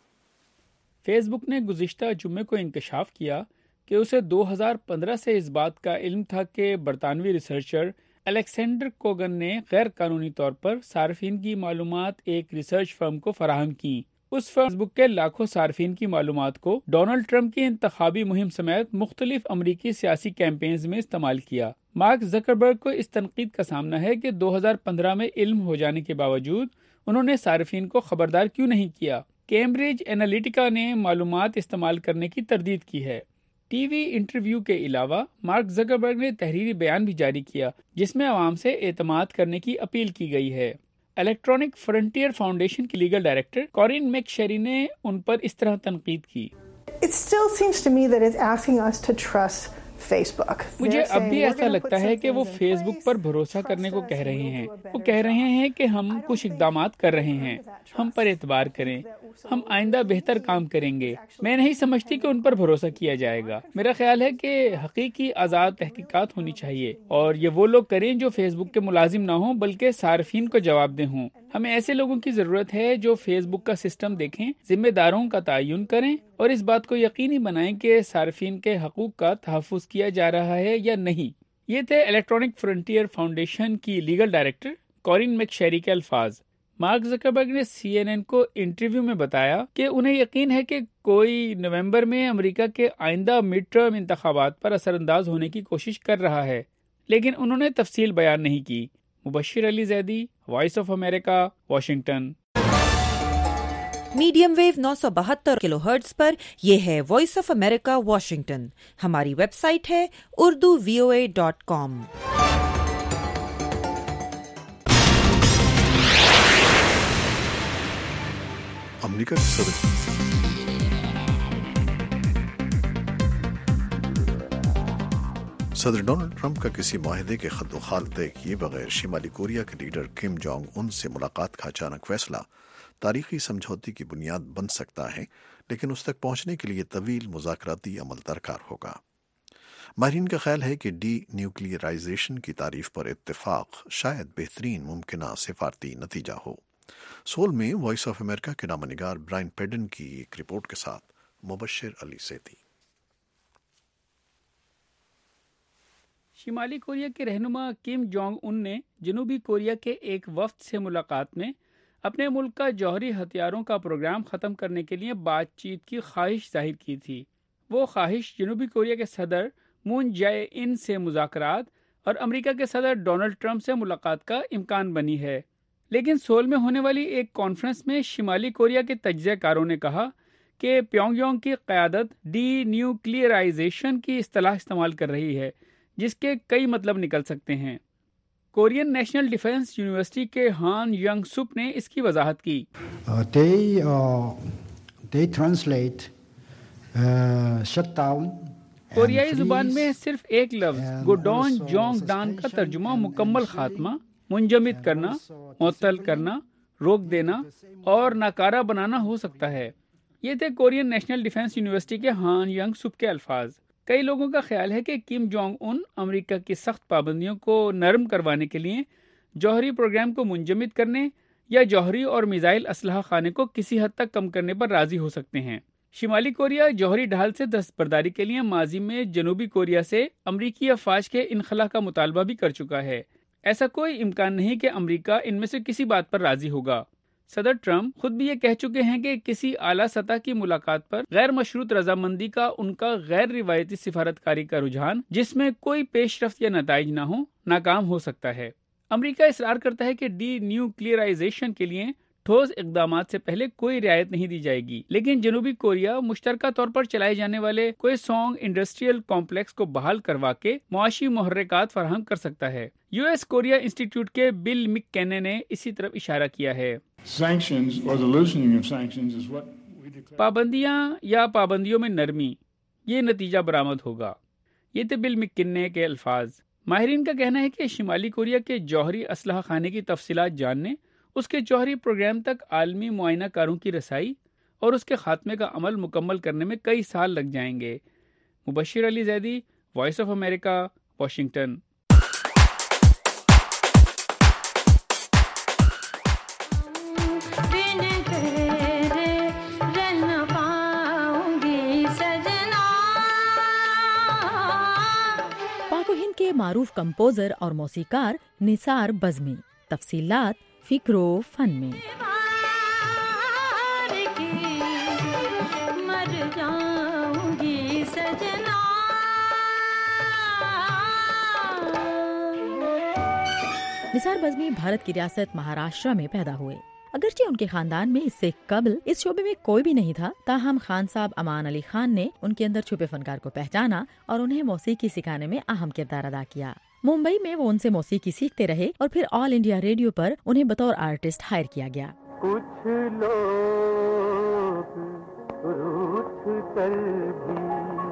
فیس بک نے گزشتہ جمعے کو انکشاف کیا کہ اسے 2015 سے اس بات کا علم تھا کہ برطانوی ریسرچر الیکسینڈر کوگن نے غیر قانونی طور پر صارفین کی معلومات ایک ریسرچ فرم کو فراہم کی۔ اس فیس بک کے لاکھوں صارفین کی معلومات کو ڈونلڈ ٹرمپ کی انتخابی مہم سمیت مختلف امریکی سیاسی کیمپینز میں استعمال کیا۔ مارک زکربرگ کو اس تنقید کا سامنا ہے کہ 2015 میں علم ہو جانے کے باوجود انہوں نے صارفین کو خبردار کیوں نہیں کیا۔ کیمبرج اینالیٹیکا نے معلومات استعمال کرنے کی تردید کی ہے۔ ٹی وی انٹرویو کے علاوہ مارک زکربرگ نے تحریری بیان بھی جاری کیا جس میں عوام سے اعتماد کرنے کی اپیل کی گئی ہے۔ الیکٹرانک فرنٹیئر فاؤنڈیشن کی legal director Corynne McSherry نے ان پر اس طرح تنقید کی۔ It still seems to me that it's asking us to trust Facebook. مجھے اب بھی ایسا لگتا ہے کہ وہ فیس بک پر بھروسہ کرنے کو کہہ رہے ہیں۔ وہ کہہ رہے ہیں کہ ہم کچھ اقدامات کر رہے ہیں، ہم پر اعتبار کریں، ہم آئندہ بہتر کام کریں گے۔ میں نہیں سمجھتی کہ ان پر بھروسہ کیا جائے گا۔ میرا خیال ہے کہ حقیقی آزاد تحقیقات ہونی چاہیے اور یہ وہ لوگ کریں جو فیس بک کے ملازم نہ ہوں بلکہ صارفین کو جواب دہ ہوں۔ ہمیں ایسے لوگوں کی ضرورت ہے جو فیس بک کا سسٹم دیکھیں، ذمہ داروں کا تعین کریں اور اس بات کو یقینی بنائیں کہ صارفین کے حقوق کا تحفظ کیا جا رہا ہے یا نہیں۔ یہ تھے الیکٹرانک فرنٹیئر فاؤنڈیشن کی legal director Corynne McSherry کے الفاظ۔ مارک زکربرگ نے CNN کو انٹرویو میں بتایا کہ انہیں یقین ہے کہ کوئی نومبر میں امریکہ کے آئندہ مڈ ٹرم انتخابات پر اثر انداز ہونے کی کوشش کر رہا ہے، لیکن انہوں نے تفصیل بیان نہیں کی۔ Mubashir Ali Zaidi, voice of America, Washington. Medium wave 972 kilohertz پر یہ ہے وائس آف امریکہ واشنگٹن۔ ہماری ویب سائٹ ہے urduvoa.com۔ امریکہ کے صدر ڈونلڈ ٹرمپ کا کسی معاہدے کے خط و خال طے کیے بغیر شمالی کوریا کے لیڈر کم جونگ ان سے ملاقات کا اچانک فیصلہ تاریخی سمجھوتے کی بنیاد بن سکتا ہے، لیکن اس تک پہنچنے کے لیے طویل مذاکراتی عمل درکار ہوگا۔ ماہرین کا خیال ہے کہ ڈی نیوکلیئرائزیشن کی تعریف پر اتفاق شاید بہترین ممکنہ سفارتی نتیجہ ہو۔ سول میں وائس آف امریکہ کے نامہ نگار برائن پیڈن کی ایک رپورٹ کے ساتھ مبشر علی زیدی۔ شمالی کوریا کے رہنما کم جونگ ان نے جنوبی کوریا کے ایک وفد سے ملاقات میں اپنے ملک کا جوہری ہتھیاروں کا پروگرام ختم کرنے کے لیے بات چیت کی خواہش ظاہر کی تھی۔ وہ خواہش جنوبی کوریا کے صدر مون جے ان سے مذاکرات اور امریکہ کے صدر ڈونلڈ ٹرمپ سے ملاقات کا امکان بنی ہے، لیکن سول میں ہونے والی ایک کانفرنس میں شمالی کوریا کے تجزیہ کاروں نے کہا کہ پیونگ یانگ کی قیادت ڈی نیوکلیئرائزیشن کی اصطلاح استعمال کر رہی ہے، جس کے کئی مطلب نکل سکتے ہیں۔ کورین نیشنل ڈیفنس یونیورسٹی کے ہان ینگ سپ نے اس کی وضاحت کی. They translate shut down. کوریائی زبان میں صرف ایک لفظ گوڈون جونگ دان کا ترجمہ مکمل خاتمہ، منجمد کرنا، معطل کرنا، روک دینا اور ناکارہ بنانا ہو سکتا ہے. یہ تھے کورین نیشنل ڈیفنس یونیورسٹی کے ہان ینگ سپ کے الفاظ. کئی لوگوں کا خیال ہے کہ کم جونگ ان امریکہ کی سخت پابندیوں کو نرم کروانے کے لیے جوہری پروگرام کو منجمد کرنے یا جوہری اور میزائل اسلحہ خانے کو کسی حد تک کم کرنے پر راضی ہو سکتے ہیں. شمالی کوریا جوہری ڈھال سے دستبرداری کے لیے ماضی میں جنوبی کوریا سے امریکی افواج کے انخلا کا مطالبہ بھی کر چکا ہے. ایسا کوئی امکان نہیں کہ امریکہ ان میں سے کسی بات پر راضی ہوگا. صدر ٹرمپ خود بھی یہ کہہ چکے ہیں کہ کسی اعلیٰ سطح کی ملاقات پر غیر مشروط رضامندی کا ان کا غیر روایتی سفارتکاری کا رجحان، جس میں کوئی پیش رفت یا نتائج نہ ہوں، ناکام ہو سکتا ہے. امریکہ اصرار کرتا ہے کہ ڈی نیوکلیئرائزیشن کے لیے ٹھوس اقدامات سے پہلے کوئی رعایت نہیں دی جائے گی، لیکن جنوبی کوریا مشترکہ طور پر چلائے جانے والے کوئی سونگ انڈسٹریل کمپلیکس کو بحال کروا کے معاشی محرکات فراہم کر سکتا ہے. یو ایس کوریا انسٹیٹیوٹ کے بل مک کینن نے اسی طرف اشارہ کیا ہے. پابندیاں یا پابندیوں میں نرمی، یہ نتیجہ برآمد ہوگا. یہ تھے بل مک کینن کے الفاظ. ماہرین کا کہنا ہے کہ شمالی کوریا کے جوہری اسلحہ خانے کی تفصیلات جاننے، اس کے جوہری پروگرام تک عالمی معائنہ کاروں کی رسائی اور اس کے خاتمے کا عمل مکمل کرنے میں کئی سال لگ جائیں گے. Mubashir Ali Zaidi, voice of America, Washington. Pak و ہند کے معروف کمپوزر اور موسیقار نثار بزمی. تفصیلات فکر و فن میں. نثار بزمی بھارت کی ریاست مہاراشٹر میں پیدا ہوئے. اگرچہ ان کے خاندان میں اس سے قبل اس شعبے میں کوئی بھی نہیں تھا، تاہم خان صاحب امان علی خان نے ان کے اندر چھپے فنکار کو پہچانا اور انہیں موسیقی سکھانے میں اہم کردار ادا کیا. ممبئی میں وہ ان سے موسیقی سیکھتے رہے اور پھر آل انڈیا ریڈیو پر انہیں بطور آرٹسٹ ہائر کیا گیا. کچھ لوگ روٹھ کر بھی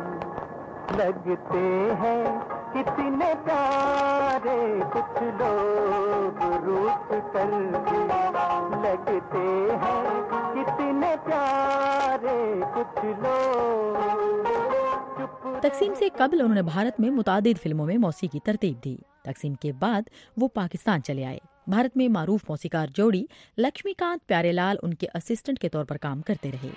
لگتے ہیں کتنے پیارے، کچھ لوگ روٹھ کر بھی لگتے ہیں کتنے پیارے، کچھ لوگ. تقسیم سے قبل انہوں نے بھارت میں متعدد فلموں میں موسیقی ترتیب دی. تقسیم کے بعد وہ پاکستان چلے آئے. بھارت میں معروف موسیقار جوڑی لکشمی کانت پیارے لال ان کے اسسٹنٹ کے طور پر کام کرتے رہے.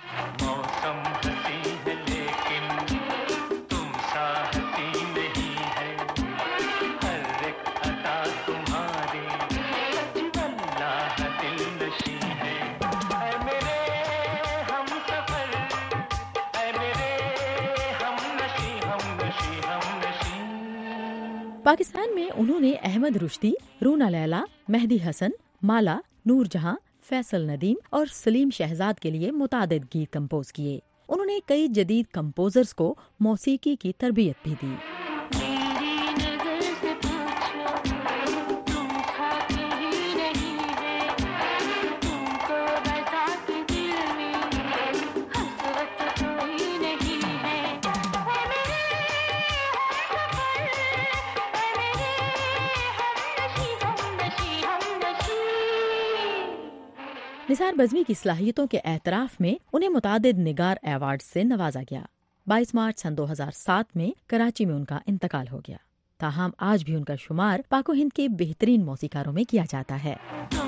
پاکستان میں انہوں نے احمد رشدی، رونا لیلا، مہدی حسن، مالا، نور جہاں، فیصل ندیم اور سلیم شہزاد کے لیے متعدد گیت کمپوز کیے. انہوں نے کئی جدید کمپوزرز کو موسیقی کی تربیت بھی دی. نثار بزمی کی صلاحیتوں کے اعتراف میں انہیں متعدد نگار ایوارڈ سے نوازا گیا. 22 مارچ سن 2007 میں کراچی میں ان کا انتقال ہو گیا. تاہم آج بھی ان کا شمار پاک و ہند کے بہترین موسیقاروں میں کیا جاتا ہے.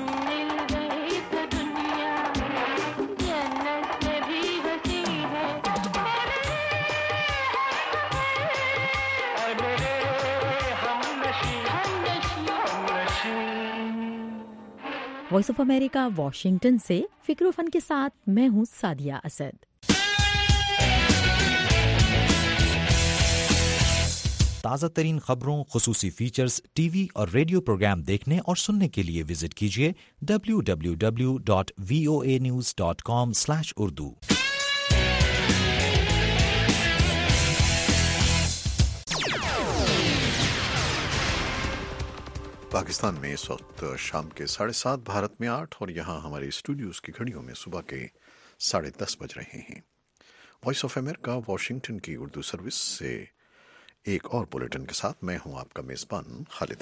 وائس آف امریکہ واشنگٹن سے فکر و فن کے ساتھ میں ہوں سعدیہ اسد. تازہ ترین خبروں، خصوصی فیچرز، ٹی وی اور ریڈیو پروگرام دیکھنے اور سننے کے لیے وزٹ کیجیے www.voanews.com/urdu. पाकिस्तान में इस वक्त शाम के 7:30, भारत में 8 और यहाँ हमारे स्टूडियोज की घड़ियों में सुबह के 10:30 बज रहे हैं। वॉइस ऑफ अमेरिका वाशिंगटन की उर्दू सर्विस से एक और बुलेटिन के साथ मैं हूँ आपका मेज़बान खालिद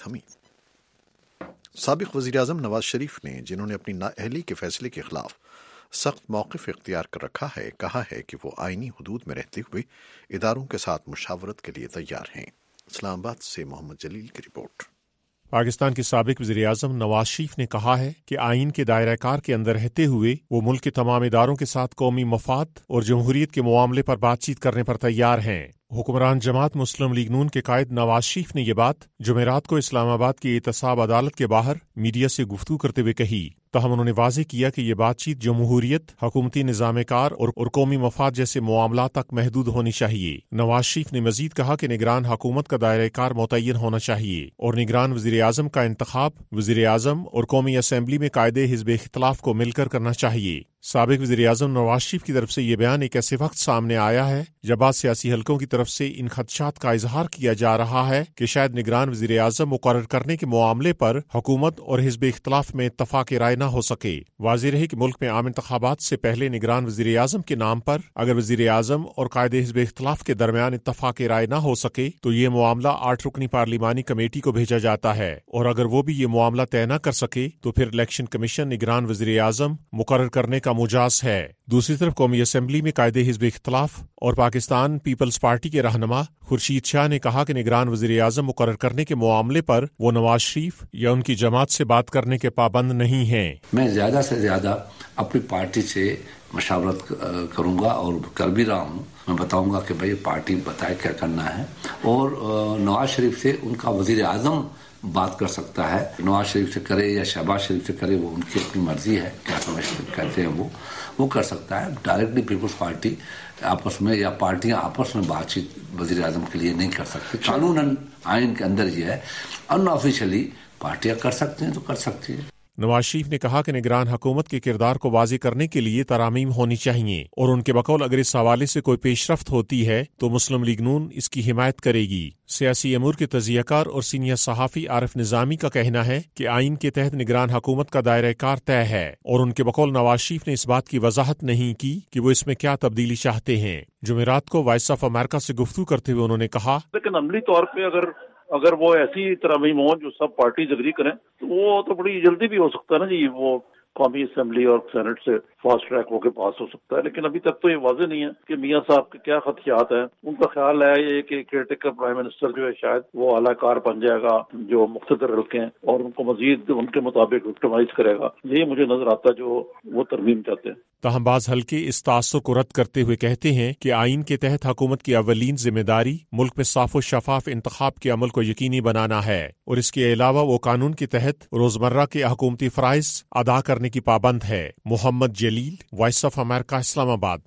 हमीद। साबिक वज़ीर-ए-आज़म नवाज शरीफ ने, जिन्होंने अपनी नाअहली के फैसले के खिलाफ सख्त मौक़िफ़ इख्तियार कर रखा है, कहा है कि वो आईनी हुदूद में रहते हुए इदारों के साथ मुशावरत के लिए तैयार हैं। इस्लामाबाद से मोहम्मद जलील की रिपोर्ट। पाकिस्तान के साबिक वज़ीर-ए-आज़म नवाज शरीफ ने कहा है कि आईन के दायरा कार के अंदर रहते हुए वो मुल्क के तमाम इदारों के साथ कौमी मफाद और जमहूरियत के मामले पर बातचीत करने पर तैयार हैं। हुक्मरान जमात मुस्लिम लीग नून के कायद नवाज शरीफ ने ये बात जुमेरात को इस्लामाबाद की एहतसाब अदालत के बाहर मीडिया से गुफ्तगू करते हुए कही। तहम उन्होंने वाज़ेह किया कि ये बातचीत जमहूरियत, हुकूमती निज़ाम कार और कौमी मफाद जैसे मामला तक महदूद होनी चाहिए। नवाज शरीफ ने मजीद कहा कि निगरान हुकूमत का दायरा कार मुतय्यन होना चाहिए और निगरान वज़ीर-ए-आज़म का इंतखाब वज़ीर-ए-आज़म और कौमी असम्बली में कायदे हिज़्ब इख्तिलाफ को मिलकर करना चाहिए। साबिक वज़ीर-ए-आज़म नवाज शरीफ की तरफ से ये बयान एक ऐसे वक्त सामने आया है जब बाद सियासी हलकों की तरफ से इन खदशात का इजहार किया जा रहा है कि शायद निगरान वज़ीर-ए-आज़म मुकर्रर करने के मामले पर हुकूमत और हिज़्ब इख्तिलाफ में इत्तफ़ाक़ राय न हो सके। वाज़ेह रहे कि मुल्क में आम इंतख़ाबात से पहले निगरान वज़ीर-ए-आज़म के नाम पर अगर वज़ीर-ए-आज़म और कायदे हिज़्ब इख्तिलाफ के दरमियान इत्तफ़ाक़ राय न हो सके तो ये मामला 8 रुकनी पार्लिमानी कमेटी को भेजा जाता है और अगर वो भी ये मामला तय न कर सके तो फिर इलेक्शन कमीशन निगरान वज़ीर-ए-आज़म मुकर्रर करने का मुजाज है। दूसरी तरफ कौमी असम्बली में कायदे हिज़्ब इख्तिलाफ और पाकिस्तान पीपल्स पार्टी के रहनुमा खुर्शीद शाह ने कहा कि निगरान वज़ीर-ए-आज़म मुकर्रर करने के मामले पर वो नवाज शरीफ या उनकी जमात से बात करने के पाबंद नहीं हैं। मैं ज़्यादा से ज़्यादा अपनी पार्टी से मशावरत करूंगा और कर भी रहा हूं। मैं बताऊंगा कि भाई पार्टी बताए क्या करना है और नवाज शरीफ से उनका वज़ीर-ए-आज़म बात कर सकता है। नवाज शरीफ से करे या शहबाज शरीफ से करे वो उनकी अपनी मर्जी है, क्या कहते हैं वो कर सकता है। डायरेक्टली पीपल्स पार्टी आपस में या पार्टियां आपस में बातचीत वज़ीर-ए-आज़म के लिए नहीं कर सकती। कानूनन आइन के अंदर ये है, अनऑफिशियली पार्टियां कर सकती हैं तो कर सकती है। नवाज शरीफ ने कहा कि निगरान हुकूमत के किरदार को वाज़ेह करने के लिए तरामीम होनी चाहिए और उनके बकौल अगर इस हवाले से कोई पेशरफ्त होती है तो मुस्लिम लीग नून इसकी हिमायत करेगी। सियासी अमूर के तज़ियाकार और सीनियर सहाफ़ी आरिफ निज़ामी का कहना है कि आइन के तहत निगरान हुकूमत का दायरा कार तय है और उनके बकौल नवाज शरीफ ने इस बात की वजाहत नहीं की कि वो इसमें क्या तब्दीली चाहते हैं। जुमेरात को वॉइस ऑफ अमेरिका से गुफ्तगू करते हुए उन्होंने कहा, लेकिन अमली तौर पर अगर वो ऐसी तरमीम हो जो सब पार्टीज एग्री करें तो वो तो बड़ी जल्दी भी हो सकता है ना जी, वो कौमी असम्बली और सेनेट से फास्ट ट्रैक होकर पास हो सकता है। लेकिन अभी तक तो ये वाज़ेह नहीं है कि मियाँ साहब के क्या खदशात हैं। उनका ख्याल है ये कि केयरटेकर प्राइम मिनिस्टर जो है शायद वो आलाकार बन जाएगा जो मुख्तदर हल्के हैं और उनको मजीद उनके मुताबिक विक्टिमाइज करेगा। यही मुझे नजर आता है जो वो तरमीम चाहते हैं। ताहम बाज़ हल्के इस तासुर को रद्द करते हुए कहते हैं कि आइन के तहत हुकूमत की अवलीन जिम्मेदारी मुल्क में साफ और शफाफ इंतखाब के अमल को यकीनी बनाना है और इसके अलावा वो कानून के तहत रोजमर्रा के हुकूमती फराइज अदा करने की पाबंद है। Mohammad Jalil, voice of America, Islamabad.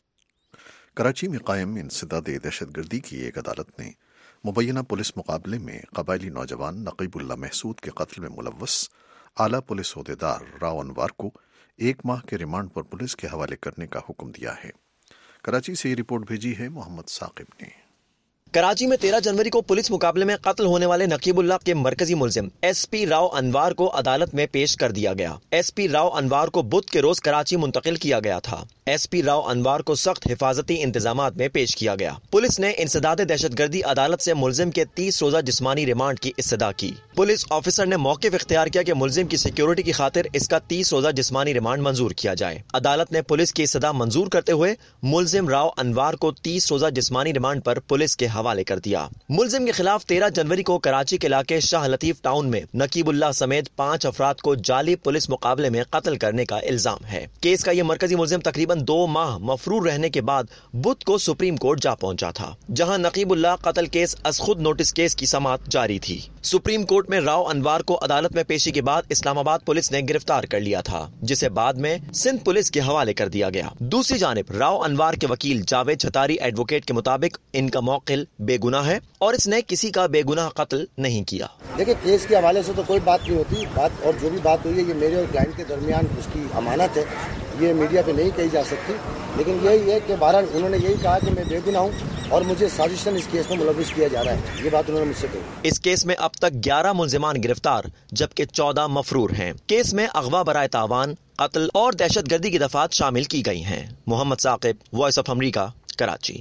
Karachi में कायम इंसदादे दहशतगर्दी की एक अदालत ने मुबैना पुलिस मुकाबले में कबायली नौजवान नकीबुल्लाह महसूद के कत्ल में मुलव्वस आला पुलिस ओहदेदार राव अनवार को 1 माह के रिमांड पर पुलिस के हवाले करने का हुक्म दिया है। कराची से ये रिपोर्ट भेजी है मोहम्मद साकिब ने। कराची में 13 जनवरी को पुलिस मुकाबले में कत्ल होने वाले नकीबुल्लाह के मरकजी मुलजिम एसपी राव अनवार को अदालत में पेश कर दिया गया। एसपी राव अनवार को बुध के रोज कराची मुंतकिल किया गया था। एसपी राव अनवार को सख्त हिफाजती इंतजामात में पेश किया गया। पुलिस ने इंसदादे दहशतगर्दी अदालत से मुलजिम के 30 रोजा जिस्मानी रिमांड की इस्तदा की। पुलिस ऑफिसर ने मौक़िफ़ इख्तियार किया कि मुलजिम की सिक्योरिटी की खातिर इसका 30 रोजा जिस्मानी रिमांड मंजूर किया जाए। अदालत ने पुलिस की इस्तदा मंजूर करते हुए मुलजिम राव अनवार को 30 रोजा जिस्मानी रिमांड पर पुलिस के हवाले कर दिया। मुलजिम के खिलाफ 13 जनवरी को कराची के इलाके शाह लतीफ टाउन में नकीबुल्लाह समेत 5 अफराद को जाली पुलिस मुकाबले में कत्ल करने का इल्जाम है। केस का यह मरकजी मुलजिम तकरीबन 2 माह मफरूर रहने के बाद बुध को सुप्रीम कोर्ट जा पहुंचा था, जहां नकीबुल्लाह कत्ल केस अज खुद नोटिस केस की समाअत जारी थी। सुप्रीम कोर्ट में राव अनवार को अदालत में पेशी के बाद इस्लामाबाद पुलिस ने गिरफ्तार कर लिया था, जिसे बाद में सिंध पुलिस के हवाले कर दिया गया। दूसरी जानिब राव अनवार के वकील जावेद छतारी एडवोकेट के मुताबिक इनका मौकिल बेगुनाह है और इसने किसी का बेगुनाह कत्ल नहीं किया। देखिए, केस के हवाले से तो कोई बात नहीं होती, बात और जो भी बात हुई है ये मेरे और क्लाइंट के दरमियान उसकी अमानत है, ये मीडिया पे नहीं कही जा सकती। लेकिन यही है कि बहरहाल उन्होंने यही कहा कि मैं बेगुनाह हूँ اور مجھے سازشاً اس کیس میں ملوث کیا جا رہا ہے. یہ بات انہوں نے مجھ سے کہی. اس کیس میں اب تک 11 ملزمان گرفتار جبکہ 14 مفرور ہیں. کیس میں اغوا برائے تاوان، قتل اور دہشت گردی کی دفعات شامل کی گئی ہیں. Muhammad Saqib, voice of America, Karachi.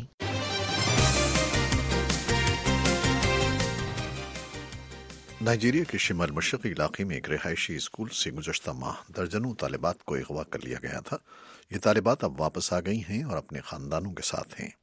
Nigeria کے شمال مشرقی علاقے میں ایک رہائشی اسکول سے گزشتہ ماہ درجنوں طالبات کو اغوا کر لیا گیا تھا. یہ طالبات اب واپس آ گئی ہیں اور اپنے خاندانوں کے ساتھ ہیں.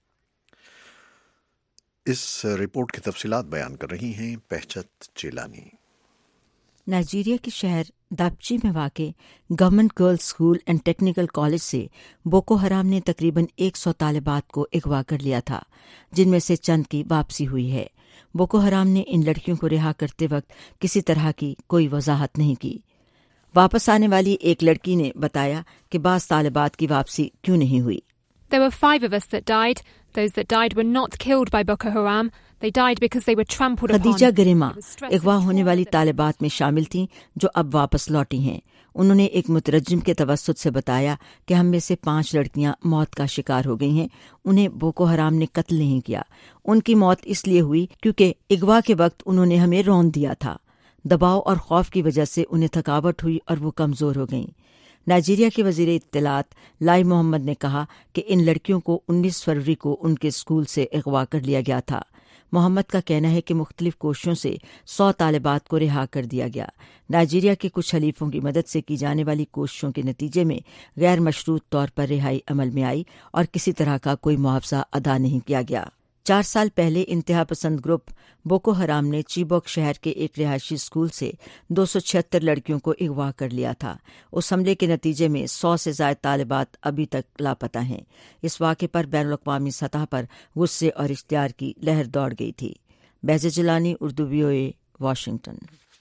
اس رپورٹ کی تفصیلات بیان کر رہی ہیں پہچت چیلانی. نائجیریا کے شہر داپچی میں واقع government girls school and technical college سے بوکو حرام نے تقریباً 100 طالبات کو اغوا کر لیا تھا، جن میں سے چند کی واپسی ہوئی ہے. بوکو حرام نے ان لڑکیوں کو رہا کرتے وقت کسی طرح کی کوئی وضاحت نہیں کی. واپس آنے والی ایک لڑکی نے بتایا کہ بعض طالبات کی واپسی کیوں نہیں ہوئی. There were 5 of us that died. Those that died were not killed by Boko Haram. They died because they were trampled upon. Khadija گریما اغوا ہونے والی طالبات میں شامل تھیں جو اب واپس لوٹی ہیں. انہوں نے ایک مترجم کے توسط سے بتایا کہ ہم میں سے 5 لڑکیاں موت کا شکار ہو گئی ہیں. انہیں بوکو حرام نے قتل نہیں کیا. ان کی موت اس لیے ہوئی کیونکہ اغوا کے وقت انہوں نے ہمیں رون دیا تھا. دباؤ اور خوف کی وجہ سے انہیں تھکاوٹ ہوئی اور وہ کمزور ہو گئیں. نائجیریا کے وزیر اطلاعات لائی محمد نے کہا کہ ان لڑکیوں کو 19 فروری کو ان کے اسکول سے اغوا کر لیا گیا تھا. محمد کا کہنا ہے کہ مختلف کوششوں سے 100 طالبات کو رہا کر دیا گیا. نائجیریا کے کچھ حلیفوں کی مدد سے کی جانے والی کوششوں کے نتیجے میں غیر مشروط طور پر رہائی عمل میں آئی اور کسی طرح کا کوئی معاوضہ ادا نہیں کیا گیا. 4 سال پہلے انتہا پسند گروپ بوکو حرام نے چیبوک شہر کے ایک رہائشی اسکول سے 276 لڑکیوں کو اغوا کر لیا تھا. اس حملے کے نتیجے میں 100 سے زائد طالبات ابھی تک لاپتہ ہیں. اس واقعے پر بین الاقوامی سطح پر غصے اور اشتعال کی لہر دوڑ گئی تھی. Behzat Jilani, Urdu VOA، Washington.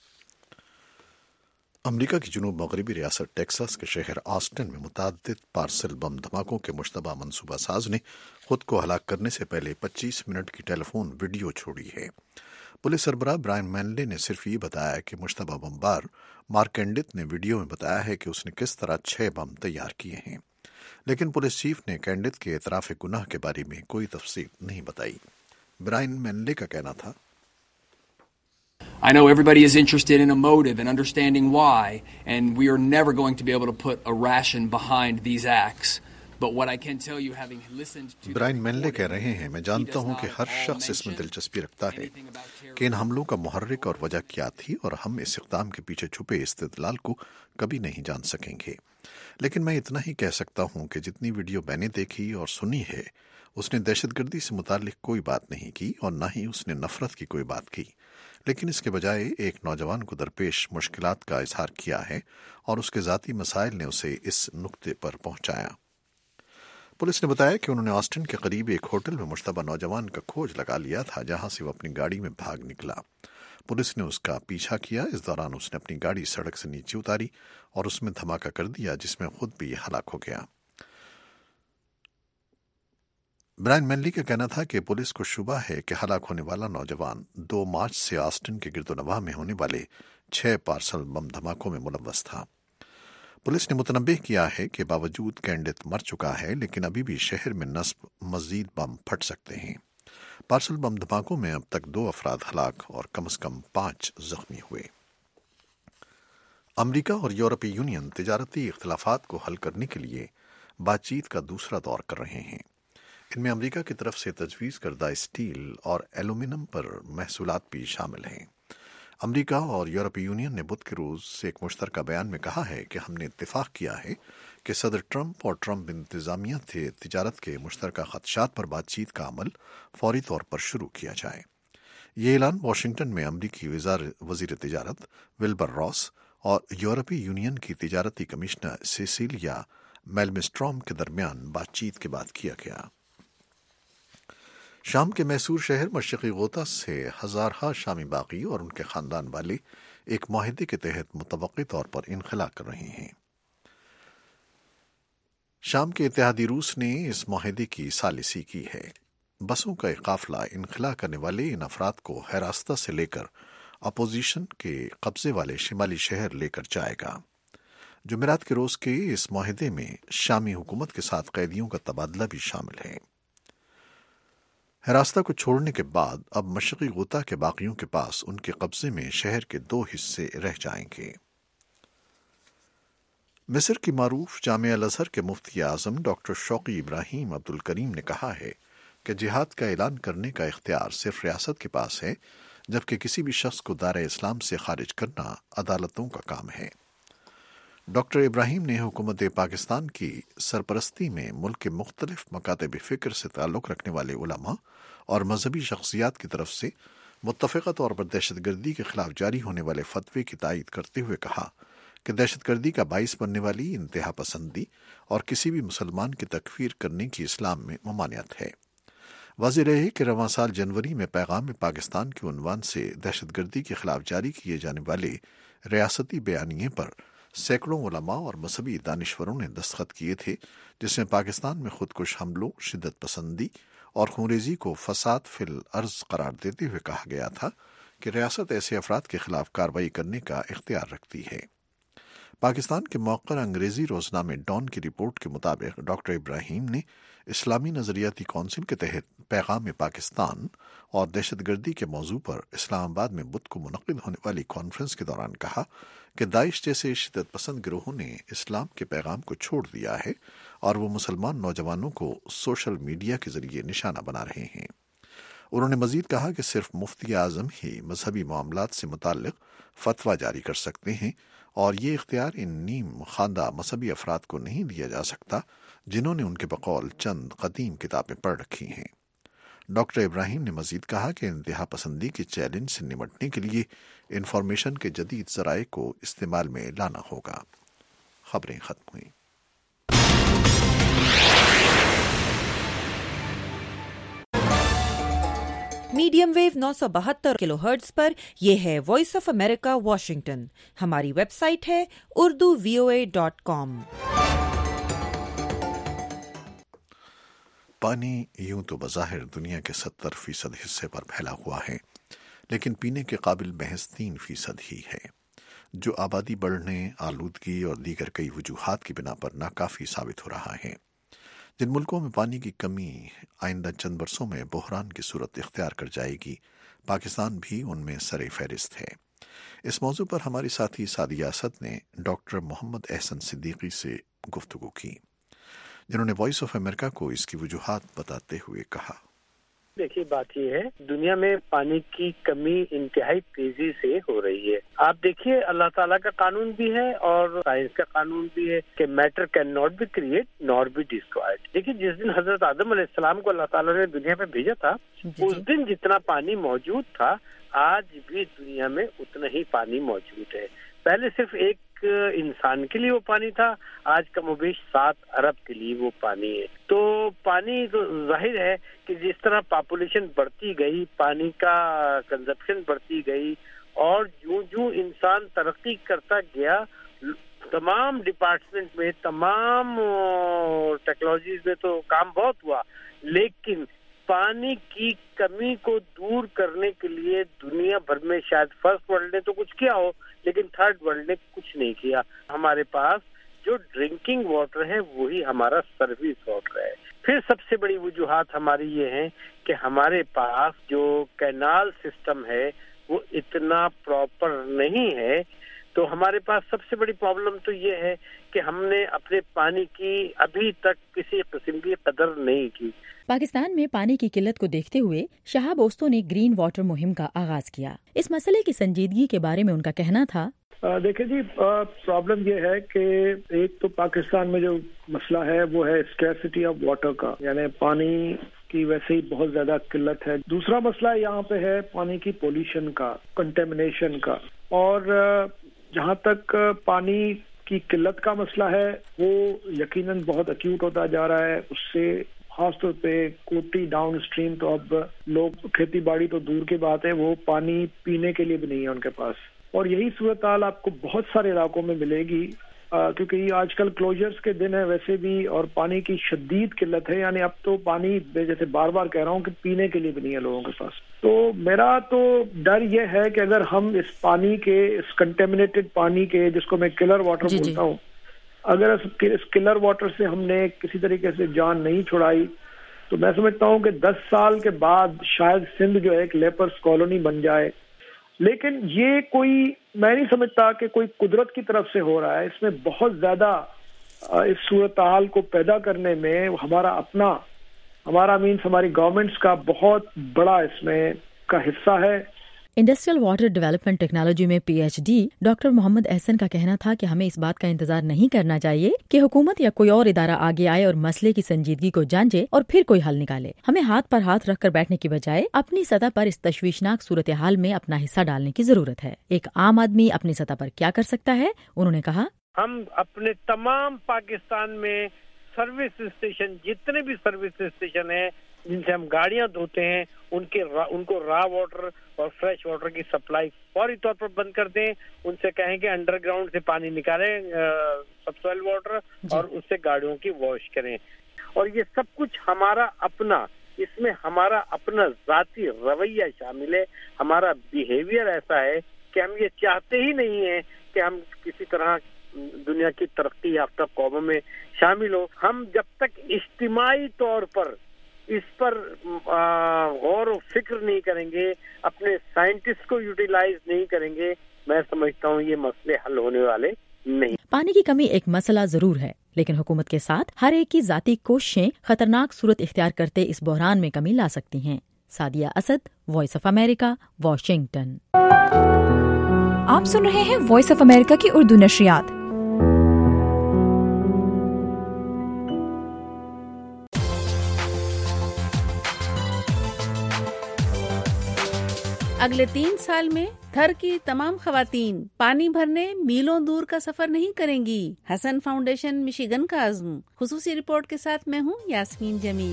America کی جنوب مغربی ریاست ٹیکساس کے شہر آسٹن میں متعدد پارسل بم دھماکوں کے مشتبہ منصوبہ ساز نے خود کو ہلاک کرنے سے پہلے 25 منٹ کی ٹیلی فون ویڈیو چھوڑی ہے. پولیس سربراہ برائن مینلے نے صرف یہ بتایا کہ مشتبہ بمبار مارک کینڈتھ نے ویڈیو میں بتایا ہے کہ اس نے کس طرح 6 بم تیار کیے ہیں، لیکن پولیس چیف نے کینڈتھ کے اعتراف گناہ کے بارے میں کوئی تفصیل نہیں بتائی. برائن مینلے کا کہنا تھا، I know everybody is interested in a motive and understanding why, and we are never going to be able to put a ration behind these acts. But what I can tell you, having listened to Brian Manley کہہ رہے ہیں، میں جانتا ہوں کہ ہر شخص اس میں دلچسپی رکھتا ہے کہ ان حملوں کا محرک اور وجہ کیا تھی، اور ہم اس اقدام کے پیچھے چھپے استدلال کو کبھی نہیں جان سکیں گے. لیکن میں اتنا ہی کہہ سکتا ہوں کہ جتنی ویڈیو میں نے دیکھی اور سنی ہے، اس نے دہشت گردی سے متعلق کوئی بات نہیں کی اور نہ ہی اس نے نفرت کی کوئی بات کی، لیکن اس کے بجائے ایک نوجوان کو درپیش مشکلات کا اظہار کیا ہے اور اس کے ذاتی مسائل نے اسے اس نقطے پر پہنچایا. پولیس نے بتایا کہ انہوں نے آسٹن کے قریب ایک ہوٹل میں مشتبہ نوجوان کا کھوج لگا لیا تھا، جہاں سے وہ اپنی گاڑی میں بھاگ نکلا. پولیس نے اس کا پیچھا کیا. اس دوران اس نے اپنی گاڑی سڑک سے نیچے اتاری اور اس میں دھماکہ کر دیا، جس میں خود بھی ہلاک ہو گیا. برائن مینلی کا کہنا تھا کہ پولیس کو شبہ ہے کہ ہلاک ہونے والا نوجوان 2 مارچ سے آسٹن کے گرد و نواح میں ہونے والے 6 پارسل بم دھماکوں میں ملوث تھا. پولیس نے متنبہ کیا ہے کہ باوجود کینڈتھ مر چکا ہے، لیکن ابھی بھی شہر میں نصب مزید بم پھٹ سکتے ہیں. پارسل بم دھماکوں میں اب تک 2 افراد ہلاک اور کم از کم 5 زخمی ہوئے. امریکہ اور یورپی یونین تجارتی اختلافات کو حل کرنے کے لیے بات چیت کا دوسرا دور کر رہے ہیں. ان میں امریکہ کی طرف سے تجویز کردہ اسٹیل اور ایلومینیم پر محصولات بھی شامل ہیں. امریکہ اور یورپی یونین نے بدھ کے روز ایک مشترکہ بیان میں کہا ہے کہ ہم نے اتفاق کیا ہے کہ صدر ٹرمپ اور ٹرمپ انتظامیہ سے تجارت کے مشترکہ خدشات پر بات چیت کا عمل فوری طور پر شروع کیا جائے. یہ اعلان واشنگٹن میں امریکی وزیر تجارت ولبر راس اور یورپی یونین کی تجارتی کمشنر سیسیلیا میلمسٹروم کے درمیان بات چیت کے بعد کیا گیا. شام کے میسور شہر مشرقی غوطہ سے ہزارہا شامی باغی اور ان کے خاندان والے ایک معاہدے کے تحت متوقع طور پر انخلا کر رہے ہیں. شام کے اتحادی روس نے اس معاہدے کی ثالثی کی ہے. بسوں کا ایک قافلہ انخلا کرنے والے ان افراد کو ہراستہ سے لے کر اپوزیشن کے قبضے والے شمالی شہر لے کر جائے گا. جمعرات کے روز کے اس معاہدے میں شامی حکومت کے ساتھ قیدیوں کا تبادلہ بھی شامل ہے. ہراستہ کو چھوڑنے کے بعد اب مشرقی غوطہ کے باغیوں کے پاس ان کے قبضے میں شہر کے 2 حصے رہ جائیں گے۔ مصر کی معروف جامعہ الازہر کے مفتی اعظم ڈاکٹر شوقی ابراہیم عبدالکریم نے کہا ہے کہ جہاد کا اعلان کرنے کا اختیار صرف ریاست کے پاس ہے، جبکہ کسی بھی شخص کو دائرہ اسلام سے خارج کرنا عدالتوں کا کام ہے۔ ڈاکٹر ابراہیم نے حکومت پاکستان کی سرپرستی میں ملک کے مختلف مکاتب فکر سے تعلق رکھنے والے علماء اور مذہبی شخصیات کی طرف سے متفقہ طور پر دہشت گردی کے خلاف جاری ہونے والے فتوے کی تائید کرتے ہوئے کہا کہ دہشت گردی کا باعث بننے والی انتہا پسندی اور کسی بھی مسلمان کی تکفیر کرنے کی اسلام میں ممانعت ہے۔ واضح رہے کہ رواں سال جنوری میں پیغام پاکستان کے عنوان سے دہشت گردی کے خلاف جاری کیے جانے والے ریاستی بیانیے پر سینکڑوں علماء اور مذہبی دانشوروں نے دستخط کیے تھے، جس میں پاکستان میں خودکش حملوں، شدت پسندی اور خونریزی کو فساد فی الارض قرار دیتے ہوئے کہا گیا تھا کہ ریاست ایسے افراد کے خلاف کارروائی کرنے کا اختیار رکھتی ہے۔ پاکستان کے موقر انگریزی روزنامے ڈان کی رپورٹ کے مطابق ڈاکٹر ابراہیم نے اسلامی نظریاتی کونسل کے تحت پیغام پاکستان اور دہشت گردی کے موضوع پر اسلام آباد میں بدھ کو منعقد ہونے والی کانفرنس کے دوران کہا کہ داعش جیسے شدت پسند گروہوں نے اسلام کے پیغام کو چھوڑ دیا ہے اور وہ مسلمان نوجوانوں کو سوشل میڈیا کے ذریعے نشانہ بنا رہے ہیں۔ انہوں نے مزید کہا کہ صرف مفتی اعظم ہی مذہبی معاملات سے متعلق فتویٰ جاری کر سکتے ہیں اور یہ اختیار ان نیم خواندہ مذہبی افراد کو نہیں دیا جا سکتا جنہوں نے ان کے بقول چند قدیم کتابیں پڑھ رکھی ہیں۔ ڈاکٹر ابراہیم نے مزید کہا کہ انتہا پسندی کے چیلنج سے نمٹنے کے لیے انفارمیشن کے جدید ذرائع کو استعمال میں لانا ہوگا۔ خبریں ختم ہوئیں۔ میڈیم ویو 972 کلو ہرٹز پر یہ ہے وائس آف امریکہ واشنگٹن۔ ہماری ویب سائٹ ہے urduvoa.com۔ پانی یوں تو بظاہر دنیا کے 70% حصے پر پھیلا ہوا ہے، لیکن پینے کے قابل محض 3% ہی ہے، جو آبادی بڑھنے، آلودگی اور دیگر کئی وجوہات کی بنا پر ناکافی ثابت ہو رہا ہے۔ جن ملکوں میں پانی کی کمی آئندہ چند برسوں میں بحران کی صورت اختیار کر جائے گی، پاکستان بھی ان میں سر فہرست ہے۔ اس موضوع پر ہماری ساتھی سعدیہ اسد نے ڈاکٹر محمد احسن صدیقی سے گفتگو کی، جنہوں نے وائس آف امریکہ کو اس کی وجوہات بتاتے ہوئے کہا۔ دیکھیے بات یہ ہے، دنیا میں پانی کی کمی انتہائی تیزی سے ہو رہی ہے۔ آپ دیکھیے اللہ تعالیٰ کا قانون بھی ہے اور سائنس کا قانون بھی ہے کہ matter cannot be created nor be destroyed. دیکھیے جس دن حضرت آدم علیہ السلام کو اللہ تعالیٰ نے دنیا میں بھیجا تھا، اس دن جتنا پانی موجود تھا آج بھی دنیا میں اتنا ہی پانی موجود ہے۔ پہلے صرف ایک انسان کے لیے وہ پانی تھا، آج کم و بیش 7 ارب کے لیے وہ پانی ہے۔ تو پانی تو ظاہر ہے کہ جس طرح پاپولیشن بڑھتی گئی، پانی کا کنزپشن بڑھتی گئی، اور جو انسان ترقی کرتا گیا، تمام ڈپارٹمنٹ میں، تمام ٹیکنالوجیز میں تو کام بہت ہوا، لیکن پانی کی کمی کو دور کرنے کے لیے دنیا بھر میں شاید فرسٹ ورلڈ نے تو کچھ کیا ہو، لیکن تھرڈ ورلڈ نے کچھ نہیں کیا۔ ہمارے پاس جو ڈرنکنگ واٹر ہے وہی ہمارا سروس واٹر ہے۔ پھر سب سے بڑی وجوہات ہماری یہ ہیں کہ ہمارے پاس جو کینال سسٹم ہے وہ اتنا پراپر نہیں ہے۔ تو ہمارے پاس سب سے بڑی پرابلم تو یہ ہے کہ ہم نے اپنے پانی کی ابھی تک کسی قسم کی قدر نہیں کی۔ پاکستان میں پانی کی قلت کو دیکھتے ہوئے شہاب اوستو نے گرین واٹر مہم کا آغاز کیا۔ اس مسئلے کی سنجیدگی کے بارے میں ان کا کہنا تھا، دیکھیں جی، پرابلم یہ ہے کہ ایک تو پاکستان میں جو مسئلہ ہے وہ ہے اسکیرسٹی آف واٹر کا، یعنی پانی کی ویسے ہی بہت زیادہ قلت ہے۔ دوسرا مسئلہ یہاں پہ ہے پانی کی پولوشن کا، کنٹیمنیشن کا، اور جہاں تک پانی کی قلت کا مسئلہ ہے وہ یقیناً بہت ایکیوٹ ہوتا جا رہا ہے۔ اس سے خاص طور پہ کوٹی ڈاؤن اسٹریم تو اب لوگ کھیتی باڑی تو دور کی بات ہے، وہ پانی پینے کے لیے بھی نہیں ہے ان کے پاس، اور یہی صورتحال آپ کو بہت سارے علاقوں میں ملے گی، کیونکہ یہ آج کل کلوجرز کے دن ہے ویسے بھی، اور پانی کی شدید قلت ہے، یعنی اب تو پانی جیسے بار بار کہہ رہا ہوں کہ پینے کے لیے بھی نہیں ہے لوگوں کے پاس۔ تو میرا تو ڈر یہ ہے کہ اگر ہم اس پانی کے، اس کنٹیمنیٹڈ پانی کے، جس کو میں کلر واٹر بولتا ہوں، اگر اس کلر واٹر سے ہم نے کسی طریقے سے جان نہیں چھڑائی تو میں سمجھتا ہوں کہ 10 سال کے بعد شاید سندھ جو ہے ایک لیپرس کالونی بن جائے. لیکن یہ کوئی میں نہیں سمجھتا کہ کوئی قدرت کی طرف سے ہو رہا ہے. اس میں بہت زیادہ اس صورتحال کو پیدا کرنے میں ہمارا مینس ہماری گورنمنٹس کا بہت بڑا اس میں کا حصہ ہے. انڈسٹریل واٹر ڈیولپمنٹ ٹیکنالوجی میں P H D doctor Muhammad Ahsan کا کہنا تھا کہ ہمیں اس بات کا انتظار نہیں کرنا چاہیے کہ حکومت یا کوئی اور ادارہ آگے آئے اور مسئلے کی سنجیدگی کو جانچے اور پھر کوئی حل نکالے. ہمیں ہاتھ پر ہاتھ رکھ کر بیٹھنے کی بجائے اپنی سطح پر اس تشویشناک صورتحال میں اپنا حصہ ڈالنے کی ضرورت ہے. ایک عام آدمی اپنی سطح پر کیا کر سکتا ہے؟ انہوں نے کہا، ہم اپنے تمام پاکستان میں سروس اسٹیشن، جتنے بھی سروس اسٹیشن ہیں جن سے ہم گاڑیاں دھوتے ہیں، ان کو را واٹر اور فریش واٹر کی سپلائی فوری طور پر بند کر دیں. ان سے کہیں کہ انڈر گراؤنڈ سے پانی نکالیں سب سوائل واٹر اور اس سے گاڑیوں کی واش کریں. اور یہ سب کچھ ہمارا اپنا، اس میں ہمارا اپنا ذاتی رویہ شامل ہے. ہمارا بیہیویئر ایسا ہے کہ ہم یہ چاہتے ہی نہیں ہیں کہ ہم کسی طرح دنیا کی ترقی یافتہ قوموں میں شامل ہو. ہم جب تک اجتماعی طور پر اس پر غور و فکر نہیں کریں گے، اپنے سائنٹسٹ کو یوٹیلائز نہیں کریں گے، میں سمجھتا ہوں یہ مسئلے حل ہونے والے نہیں. پانی کی کمی ایک مسئلہ ضرور ہے، لیکن حکومت کے ساتھ ہر ایک کی ذاتی کوششیں خطرناک صورت اختیار کرتے اس بحران میں کمی لا سکتی ہیں. Sadia Asad, voice of America, Washington. آپ سن رہے ہیں وائس آف امریکہ کی اردو نشریات. اگلے 3 سال میں تھر کی تمام خواتین پانی بھرنے میلوں دور کا سفر نہیں کریں گی. حسن فاؤنڈیشن مشیگن کا عزم. خصوصی رپورٹ کے ساتھ میں ہوں یاسمین جمیل.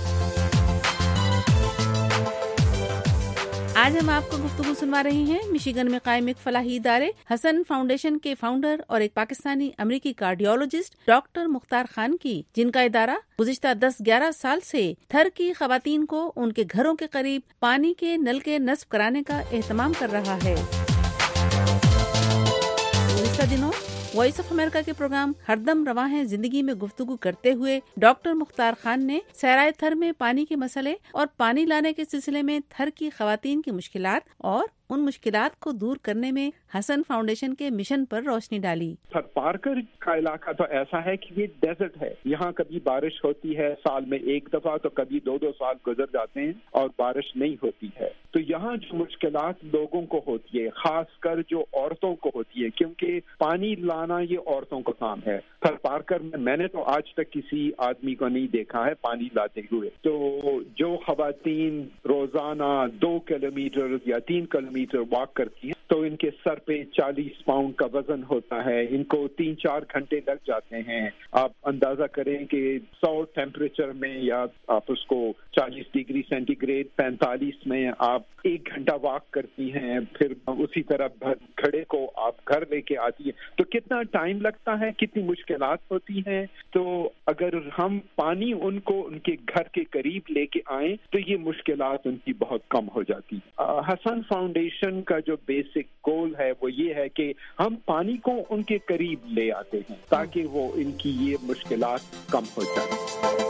آج ہم آپ کو گفتگو سنوا رہے ہیں مشیگن میں قائم ایک فلاحی ادارے حسن فاؤنڈیشن کے فاؤنڈر اور ایک پاکستانی امریکی کارڈیولوجسٹ ڈاکٹر مختار خان کی، جن کا ادارہ گزشتہ 10-11 سال سے تھر کی خواتین کو ان کے گھروں کے قریب پانی کے نل کے نصب کرانے کا اہتمام کر رہا ہے. گزشتہ دنوں وائس آف امریکہ کے پروگرام ہر دم رواں ہے زندگی میں گفتگو کرتے ہوئے ڈاکٹر مختار خان نے سیرائے تھر میں پانی کے مسئلے اور پانی لانے کے سلسلے میں تھر کی خواتین کی مشکلات اور ان مشکلات کو دور کرنے میں حسن فاؤنڈیشن کے مشن پر روشنی ڈالی. تھر پارکر کا علاقہ تو ایسا ہے کہ یہ ڈیزرٹ ہے. یہاں کبھی بارش ہوتی ہے سال میں 1 دفعہ، تو کبھی 2 سال گزر جاتے ہیں اور بارش نہیں ہوتی ہے. تو یہاں جو مشکلات لوگوں کو ہوتی ہے، خاص کر جو عورتوں کو ہوتی ہے، کیونکہ پانی لانا یہ عورتوں کا کام ہے. تھر پارکر میں نے تو آج تک کسی آدمی کو نہیں دیکھا ہے پانی لاتے ہوئے. تو جو خواتین روزانہ 2 کلومیٹر یا 3 کلومیٹر واک کرتی ہیں تو ان کے سر پہ 40 پاؤنڈ کا وزن ہوتا ہے. ان کو 3-4 گھنٹے لگ جاتے ہیں. آپ اندازہ کریں کہ 100 ٹیمپریچر میں یا آپ اس کو 40 ڈگری سینٹی گریڈ 45 میں آپ 1 گھنٹہ واک کرتی ہیں، پھر اسی طرح گھڑے کو آپ گھر لے کے آتی ہیں، تو کتنا ٹائم لگتا ہے، کتنی مشکلات ہوتی ہیں. تو اگر ہم پانی ان کو ان کے گھر کے قریب لے کے آئیں تو یہ مشکلات ان کی بہت کم ہو جاتی. حسن فاؤنڈیشن کا جو بیسک گول ہے وہ یہ ہے کہ ہم پانی کو ان کے قریب لے آتے ہیں تاکہ وہ ان کی یہ مشکلات کم ہو جائیں.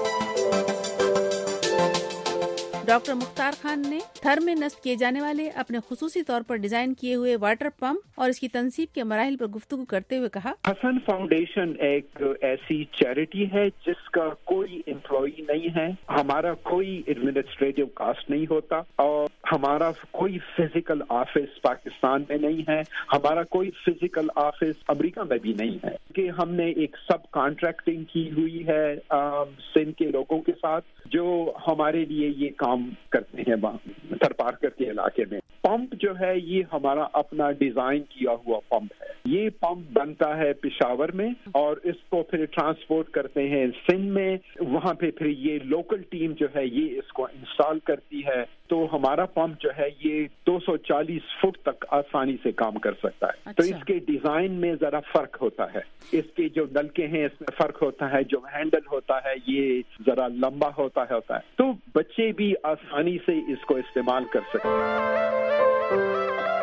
ڈاکٹر مختار خان نے تھر میں نصب کیے جانے والے اپنے خصوصی طور پر ڈیزائن کیے ہوئے واٹر پمپ اور اس کی تنصیب کے مراحل پر گفتگو کرتے ہوئے کہا، حسن فاؤنڈیشن ایک ایسی چیریٹی ہے جس کا کوئی امپلائی نہیں ہے، ہمارا کوئی ایڈمنسٹریٹو کاسٹ نہیں ہوتا، اور ہمارا کوئی فزیکل آفس پاکستان میں نہیں ہے، ہمارا کوئی فزیکل آفس امریکہ میں بھی نہیں ہے، کہ ہم نے ایک سب کانٹریکٹنگ کی ہوئی ہے سندھ کے لوگوں کے ساتھ جو ہمارے لیے یہ کام کرتے ہیں تھر پارکر کے علاقے میں. پمپ جو ہے یہ ہمارا اپنا ڈیزائن کیا ہوا پمپ ہے. یہ پمپ بنتا ہے پشاور میں اور اس کو پھر ٹرانسپورٹ کرتے ہیں سندھ میں، وہاں پہ پھر یہ لوکل ٹیم جو ہے یہ اس کو انسٹال کرتی ہے. تو ہمارا پمپ جو ہے یہ 240 فٹ تک آسانی سے کام کر سکتا ہے. تو اس کے ڈیزائن میں ذرا فرق ہوتا ہے، اس کے جو نلکے ہیں اس میں فرق ہوتا ہے، جو ہینڈل ہوتا ہے یہ ذرا لمبا ہوتا ہے تو بچے بھی آسانی سے اس کو استعمال کر سکتے ہیں.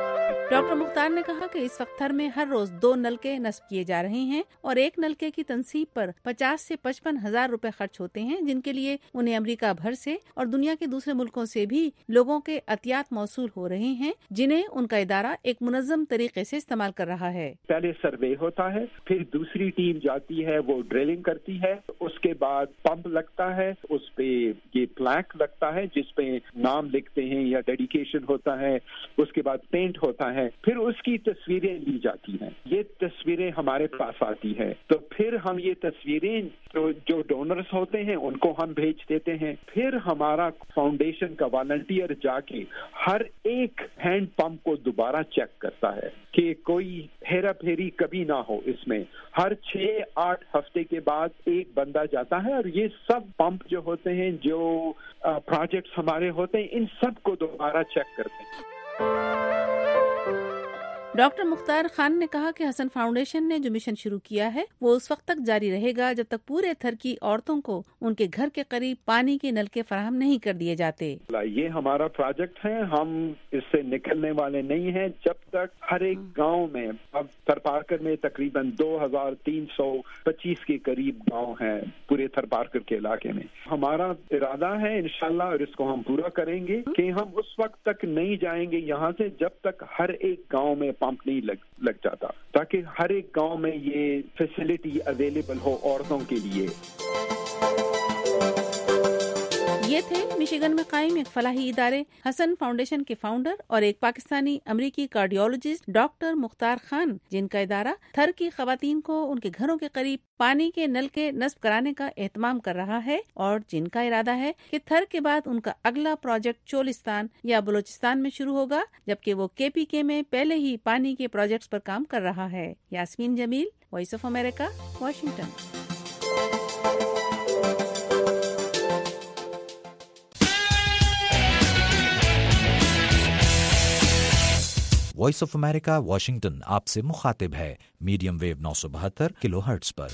ڈاکٹر مختار نے کہا کہ اس وقت تھر میں ہر روز 2 نلکے نصب کیے جا رہے ہیں اور ایک نلکے کی تنصیب پر 50 سے 55 ہزار روپے خرچ ہوتے ہیں، جن کے لیے انہیں امریکہ بھر سے اور دنیا کے دوسرے ملکوں سے بھی لوگوں کے عطیات موصول ہو رہے ہیں، جنہیں ان کا ادارہ ایک منظم طریقے سے استعمال کر رہا ہے۔ پہلے سروے ہوتا ہے، پھر دوسری ٹیم جاتی ہے، وہ ڈرلنگ کرتی ہے، اس کے بعد پمپ لگتا ہے، اس پہ یہ پلیک لگتا ہے جس پہ نام لکھتے ہیں یا ڈیڈیکیشن ہوتا ہے، اس کے بعد پینٹ ہوتا ہے، پھر اس کی تصویریں لی جاتی ہیں۔ یہ تصویریں ہمارے پاس آتی ہے تو پھر ہم یہ تصویریں جو ڈونرز ہوتے ہیں ان کو ہم بھیج دیتے ہیں، پھر ہمارا فاؤنڈیشن کا والنٹیئر جا کے ہر ایک ہینڈ پمپ کو دوبارہ چیک کرتا ہے کہ کوئی ہیرا پھیری کبھی نہ ہو اس میں۔ ہر 6-8 ہفتے کے بعد ایک بندہ جاتا ہے اور یہ سب پمپ جو ہوتے ہیں، جو پروجیکٹس ہمارے ہوتے ہیں، ان سب کو دوبارہ چیک کرتے ہیں۔ ڈاکٹر مختار خان نے کہا کہ حسن فاؤنڈیشن نے جو مشن شروع کیا ہے وہ اس وقت تک جاری رہے گا جب تک پورے تھر کی عورتوں کو ان کے گھر کے قریب پانی کے نلکے فراہم نہیں کر دیے جاتے۔ یہ ہمارا پروجیکٹ ہے، ہم اس سے نکلنے والے نہیں ہیں جب تک ہر ایک گاؤں میں، اب تھرپارکر میں تقریباً 2325 کے قریب گاؤں ہیں پورے تھرپارکر کے علاقے میں۔ ہمارا ارادہ ہے انشاءاللہ، اور اس کو ہم پورا کریں گے، کہ ہم اس وقت تک نہیں جائیں گے یہاں سے جب تک ہر ایک گاؤں میں پمپ نہیں لگ جاتا، تاکہ ہر ایک گاؤں میں یہ فیسلٹی اویلیبل ہو عورتوں کے لیے۔ یہ تھے مشیگن میں قائم ایک فلاحی ادارے حسن فاؤنڈیشن کے فاؤنڈر اور ایک پاکستانی امریکی کارڈیولوجسٹ ڈاکٹر مختار خان، جن کا ادارہ تھر کی خواتین کو ان کے گھروں کے قریب پانی کے نل کے نصب کرانے کا اہتمام کر رہا ہے، اور جن کا ارادہ ہے کہ تھر کے بعد ان کا اگلا پروجیکٹ چولستان یا بلوچستان میں شروع ہوگا، جبکہ وہ KPK میں پہلے ہی پانی کے پروجیکٹس پر کام کر رہا ہے۔ Yasmeen Jamil, voice of America, Washington. Voice of America Washington آپ سے مخاطب ہے میڈیم ویو 972 کلو ہرٹز پر۔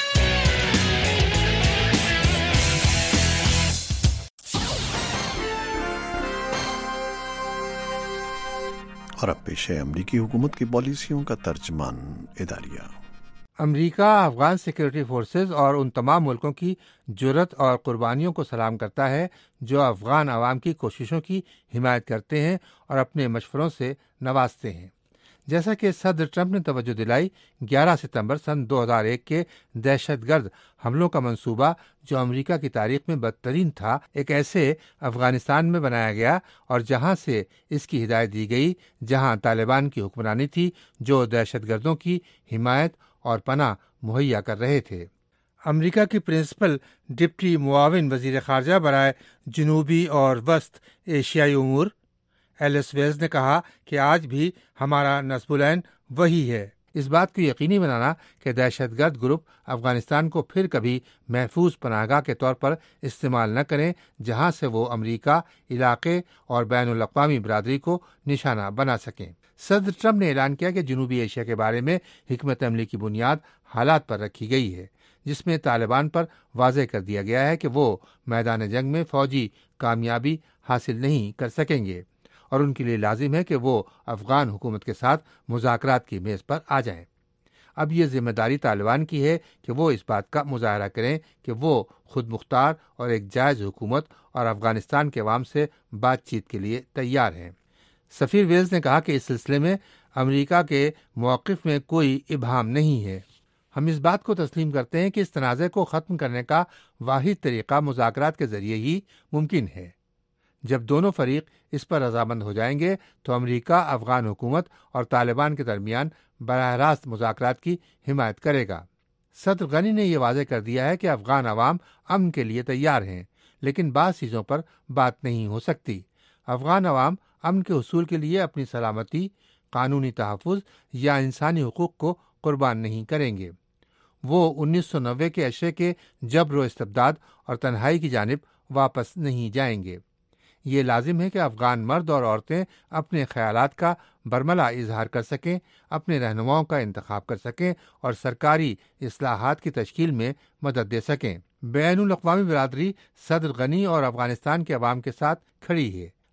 اور اب پیش ہے امریکی حکومت کی پالیسیوں کا ترجمان اداریہ۔ امریکہ افغان سیکورٹی فورسز اور ان تمام ملکوں کی جرأت اور قربانیوں کو سلام کرتا ہے جو افغان عوام کی کوششوں کی حمایت کرتے ہیں اور اپنے مشوروں سے نوازتے ہیں۔ جیسا کہ صدر ٹرمپ نے توجہ دلائی، 11 ستمبر سن 2001 کے دہشت گرد حملوں کا منصوبہ جو امریکہ کی تاریخ میں بدترین تھا، ایک ایسے افغانستان میں بنایا گیا اور جہاں سے اس کی ہدایت دی گئی جہاں طالبان کی حکمرانی تھی، جو دہشت گردوں کی حمایت اور پناہ مہیا کر رہے تھے۔ امریکہ کی پرنسپل ڈپٹی معاون وزیر خارجہ برائے جنوبی اور وسط ایشیائی امور ایلس ویلز نے کہا کہ آج بھی ہمارا نصب العین وہی ہے، اس بات کو یقینی بنانا کہ دہشت گرد گروپ افغانستان کو پھر کبھی محفوظ پناہ گاہ کے طور پر استعمال نہ کریں جہاں سے وہ امریکہ، علاقے اور بین الاقوامی برادری کو نشانہ بنا سکیں۔ صدر ٹرمپ نے اعلان کیا کہ جنوبی ایشیا کے بارے میں حکمت عملی کی بنیاد حالات پر رکھی گئی ہے، جس میں طالبان پر واضح کر دیا گیا ہے کہ وہ میدان جنگ میں فوجی کامیابی حاصل نہیں کر سکیں گے اور ان کے لیے لازم ہے کہ وہ افغان حکومت کے ساتھ مذاکرات کی میز پر آ جائیں۔ اب یہ ذمہ داری طالبان کی ہے کہ وہ اس بات کا مظاہرہ کریں کہ وہ خود مختار اور ایک جائز حکومت اور افغانستان کے عوام سے بات چیت کے لیے تیار ہیں۔ سفیر ویلز نے کہا کہ اس سلسلے میں امریکہ کے موقف میں کوئی ابہام نہیں ہے۔ ہم اس بات کو تسلیم کرتے ہیں کہ اس تنازع کو ختم کرنے کا واحد طریقہ مذاکرات کے ذریعے ہی ممکن ہے۔ جب دونوں فریق اس پر رضامند ہو جائیں گے تو امریکہ افغان حکومت اور طالبان کے درمیان براہ راست مذاکرات کی حمایت کرے گا۔ صدر غنی نے یہ واضح کر دیا ہے کہ افغان عوام امن کے لیے تیار ہیں، لیکن بعض چیزوں پر بات نہیں ہو سکتی۔ افغان عوام امن کے حصول کے لیے اپنی سلامتی، قانونی تحفظ یا انسانی حقوق کو قربان نہیں کریں گے۔ وہ 1990 کے عشرے کے جبر و استبداد اور تنہائی کی جانب واپس نہیں جائیں گے۔ یہ لازم ہے کہ افغان مرد اور عورتیں اپنے خیالات کا برملا اظہار کر سکیں، اپنے رہنماؤں کا انتخاب کر سکیں اور سرکاری اصلاحات کی تشکیل میں مدد دے سکیں۔ بین الاقوامی برادری صدر غنی اور افغانستان کے عوام کے ساتھ کھڑی ہے۔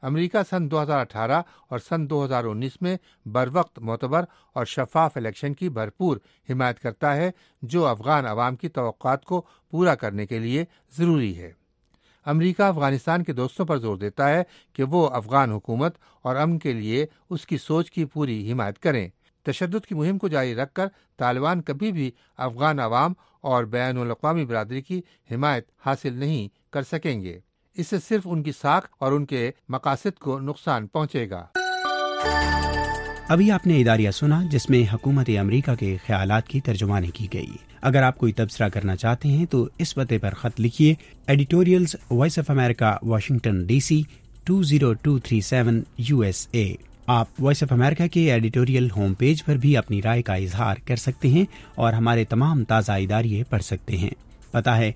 امریکہ سن 2018 اور سن 2019 میں بروقت معتبر اور شفاف الیکشن کی بھرپور حمایت کرتا ہے جو افغان عوام کی توقعات کو پورا کرنے کے لیے ضروری ہے۔ امریکہ افغانستان کے دوستوں پر زور دیتا ہے کہ وہ افغان حکومت اور امن کے لیے اس کی سوچ کی پوری حمایت کریں۔ تشدد کی مہم کو جاری رکھ کر طالبان کبھی بھی افغان عوام اور بین الاقوامی برادری کی حمایت حاصل نہیں کر سکیں گے۔ اس سے صرف ان کی ساکھ اور ان کے مقاصد کو نقصان پہنچے گا۔ ابھی آپ نے اداریہ سنا جس میں حکومت امریکہ کے خیالات کی ترجمانی کی گئی۔ اگر آپ کوئی تبصرہ کرنا چاہتے ہیں تو اس پتے پر خط لکھیے، editorials voice of America Washington DC 20237 USA۔ آپ وائس آف امریکہ کے ایڈیٹوریل ہوم پیج پر بھی اپنی رائے کا اظہار کر سکتے ہیں اور ہمارے تمام تازہ اداریے پڑھ سکتے ہیں۔ پتہ ہے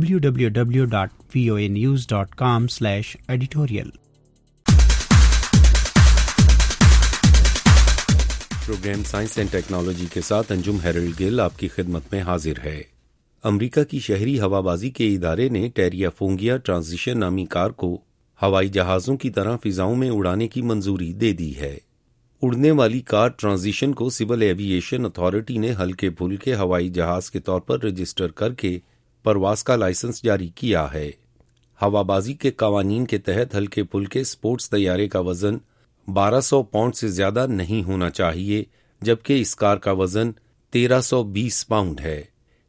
www.voanews.com/editorial۔ Programme science and technology کے ساتھ انجم ہیرلڈ گل آپ کی خدمت میں حاضر ہے۔ امریکہ کی شہری ہوابازی کے ادارے نے ٹیریا فونگیا ٹرانزیشن نامی کار کو ہوائی جہازوں کی طرح فضاؤں میں اڑانے کی منظوری دے دی ہے۔ اڑنے والی کار ٹرانزیشن کو سول ایوییشن اتھارٹی نے ہلکے پھلکے ہوائی جہاز کے طور پر رجسٹر کر کے پرواز کا لائسنس جاری کیا ہے۔ ہوابازی کے قوانین کے تحت ہلکے پھلکے اسپورٹس طیارے کا وزن 1200 پاؤنڈ سے زیادہ نہیں ہونا چاہیے، جبکہ اس کار کا وزن 1320 پاؤنڈ ہے۔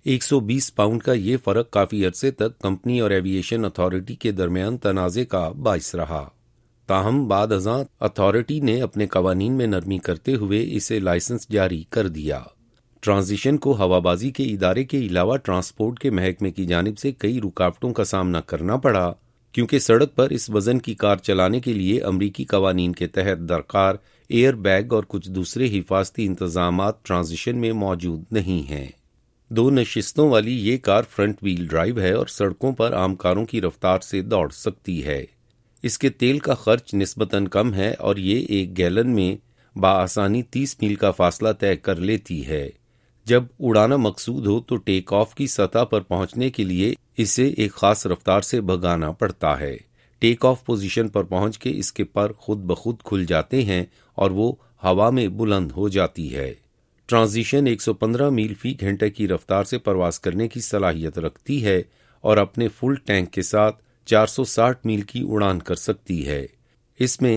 120 پاؤنڈ کا یہ فرق کافی عرصے تک کمپنی اور ایوییشن اتھارٹی کے درمیان تنازع کا باعث رہا، تاہم بعد ازاں اتھارٹی نے اپنے قوانین میں نرمی کرتے ہوئے اسے لائسنس جاری کر دیا۔ ٹرانزیشن کو ہوابازی کے ادارے کے علاوہ ٹرانسپورٹ کے محکمے کی جانب سے کئی رکاوٹوں کا سامنا کرنا پڑا، کیونکہ سڑک پر اس وزن کی کار چلانے کے لیے امریکی قوانین کے تحت درکار ایئر بیگ اور کچھ دوسرے حفاظتی انتظامات ٹرانزیشن میں موجود نہیں ہیں۔ 2 نشستوں والی یہ کار فرنٹ ویل ڈرائیو ہے اور سڑکوں پر عام کاروں کی رفتار سے دوڑ سکتی ہے۔ اس کے تیل کا خرچ نسبتاً کم ہے اور یہ 1 گیلن میں بآسانی 30 میل کا فاصلہ طے کر لیتی ہے۔ جب اڑانا مقصود ہو تو ٹیک آف کی سطح پر پہنچنے کے لیے اسے ایک خاص رفتار سے بھگانا پڑتا ہے۔ ٹیک آف پوزیشن پر پہنچ کے اس کے پر خود بخود کھل جاتے ہیں اور وہ ہوا میں بلند ہو جاتی ہے۔ ٹرانزیشن 115 میل فی گھنٹہ کی رفتار سے پرواز کرنے کی صلاحیت رکھتی ہے اور اپنے فل ٹینک کے ساتھ 460 میل کی اڑان کر سکتی ہے۔ اس میں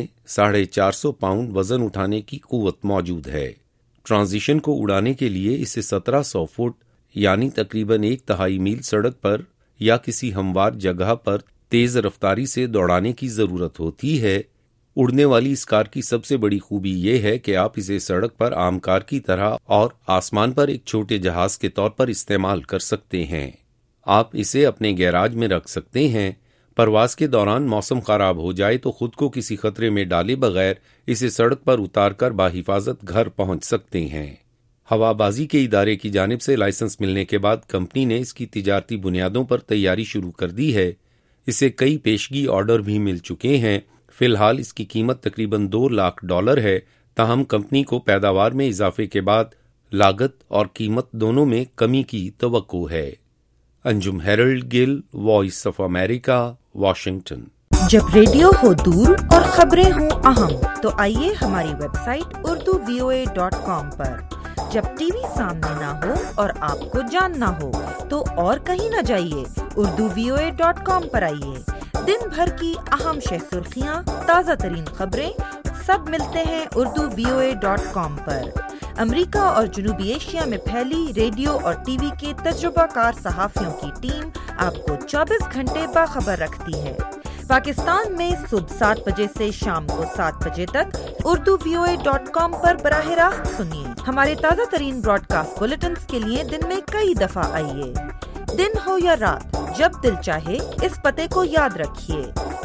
450 پاؤنڈ وزن اٹھانے کی قوت موجود ہے۔ ٹرانزیشن کو اڑانے کے لیے اسے 1700 فٹ یعنی تقریباً 1/3 میل سڑک پر یا کسی ہموار جگہ پر تیز رفتاری سے دوڑانے کی ضرورت ہوتی ہے۔ اڑنے والی اس کار کی سب سے بڑی خوبی یہ ہے کہ آپ اسے سڑک پر عام کار کی طرح اور آسمان پر ایک چھوٹے جہاز کے طور پر استعمال کر سکتے ہیں۔ آپ اسے اپنے گیراج میں رکھ سکتے ہیں۔ پرواز کے دوران موسم خراب ہو جائے تو خود کو کسی خطرے میں ڈالے بغیر اسے سڑک پر اتار کر باحفاظت گھر پہنچ سکتے ہیں۔ ہوابازی کے ادارے کی جانب سے لائسنس ملنے کے بعد کمپنی نے اس کی تجارتی بنیادوں پر تیاری شروع کر دی ہے۔ اسے کئی پیشگی آرڈر بھی مل چکے ہیں۔ فی الحال اس کی قیمت تقریباً $2 لاکھ ہے، تاہم کمپنی کو پیداوار میں اضافے کے بعد لاگت اور قیمت دونوں میں کمی کی توقع ہے۔ Anjum Harold Gill, voice of America, Washington. جب ریڈیو ہو دور اور خبریں ہوں اہم تو آئیے ہماری ویب سائٹ urduvoa.com پر۔ جب ٹی وی سامنے نہ ہو اور آپ کو جاننا ہو تو اور کہیں نہ جائیے، urduvoa.com پر آئیے۔ دن بھر کی اہم شہ سرخیاں، تازہ ترین خبریں سب ملتے ہیں urduvoa.com پر۔ امریکہ اور جنوبی ایشیا میں پھیلی ریڈیو اور ٹی وی کے تجربہ کار صحافیوں کی ٹیم آپ کو 24 گھنٹے باخبر رکھتی ہے۔ پاکستان میں صبح 7 بجے سے شام کو 7 بجے تک urduvoa.com پر براہ راست سنیے۔ ہمارے تازہ ترین براڈ کاسٹ بلیٹنز کے لیے دن میں کئی دفعہ آئیے۔ دن ہو یا رات، جب دل چاہے اس پتے کو یاد رکھیے،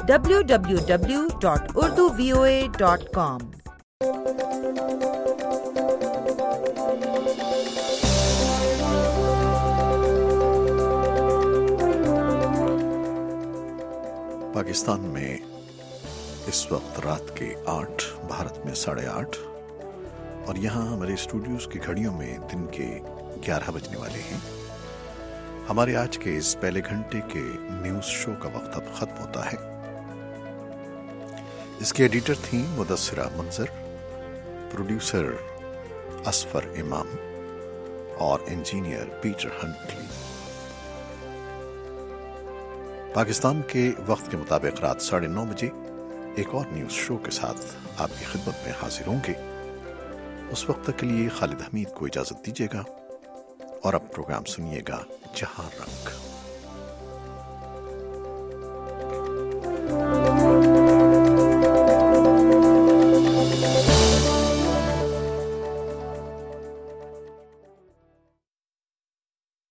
www.urduvoa.com۔ پاکستان میں اس وقت رات کے 8، بھارت میں 8:30 اور یہاں ہمارے اسٹوڈیوز کی گھڑیوں میں دن کے 11 بجنے والے ہیں۔ ہمارے آج کے اس پہلے گھنٹے کے نیوز شو کا وقت اب ختم ہوتا ہے۔ اس کے ایڈیٹر تھیں مدثرہ منظر، پروڈیوسر اسفر امام اور انجینئر پیٹر ہنٹلی۔ پاکستان کے وقت کے مطابق رات 9:30 بجے ایک اور نیوز شو کے ساتھ آپ کی خدمت میں حاضر ہوں گے۔ اس وقت تک کے لیے خالد حمید کو اجازت دیجیے گا اور اب پروگرام سنیے گا جہاں رنگ۔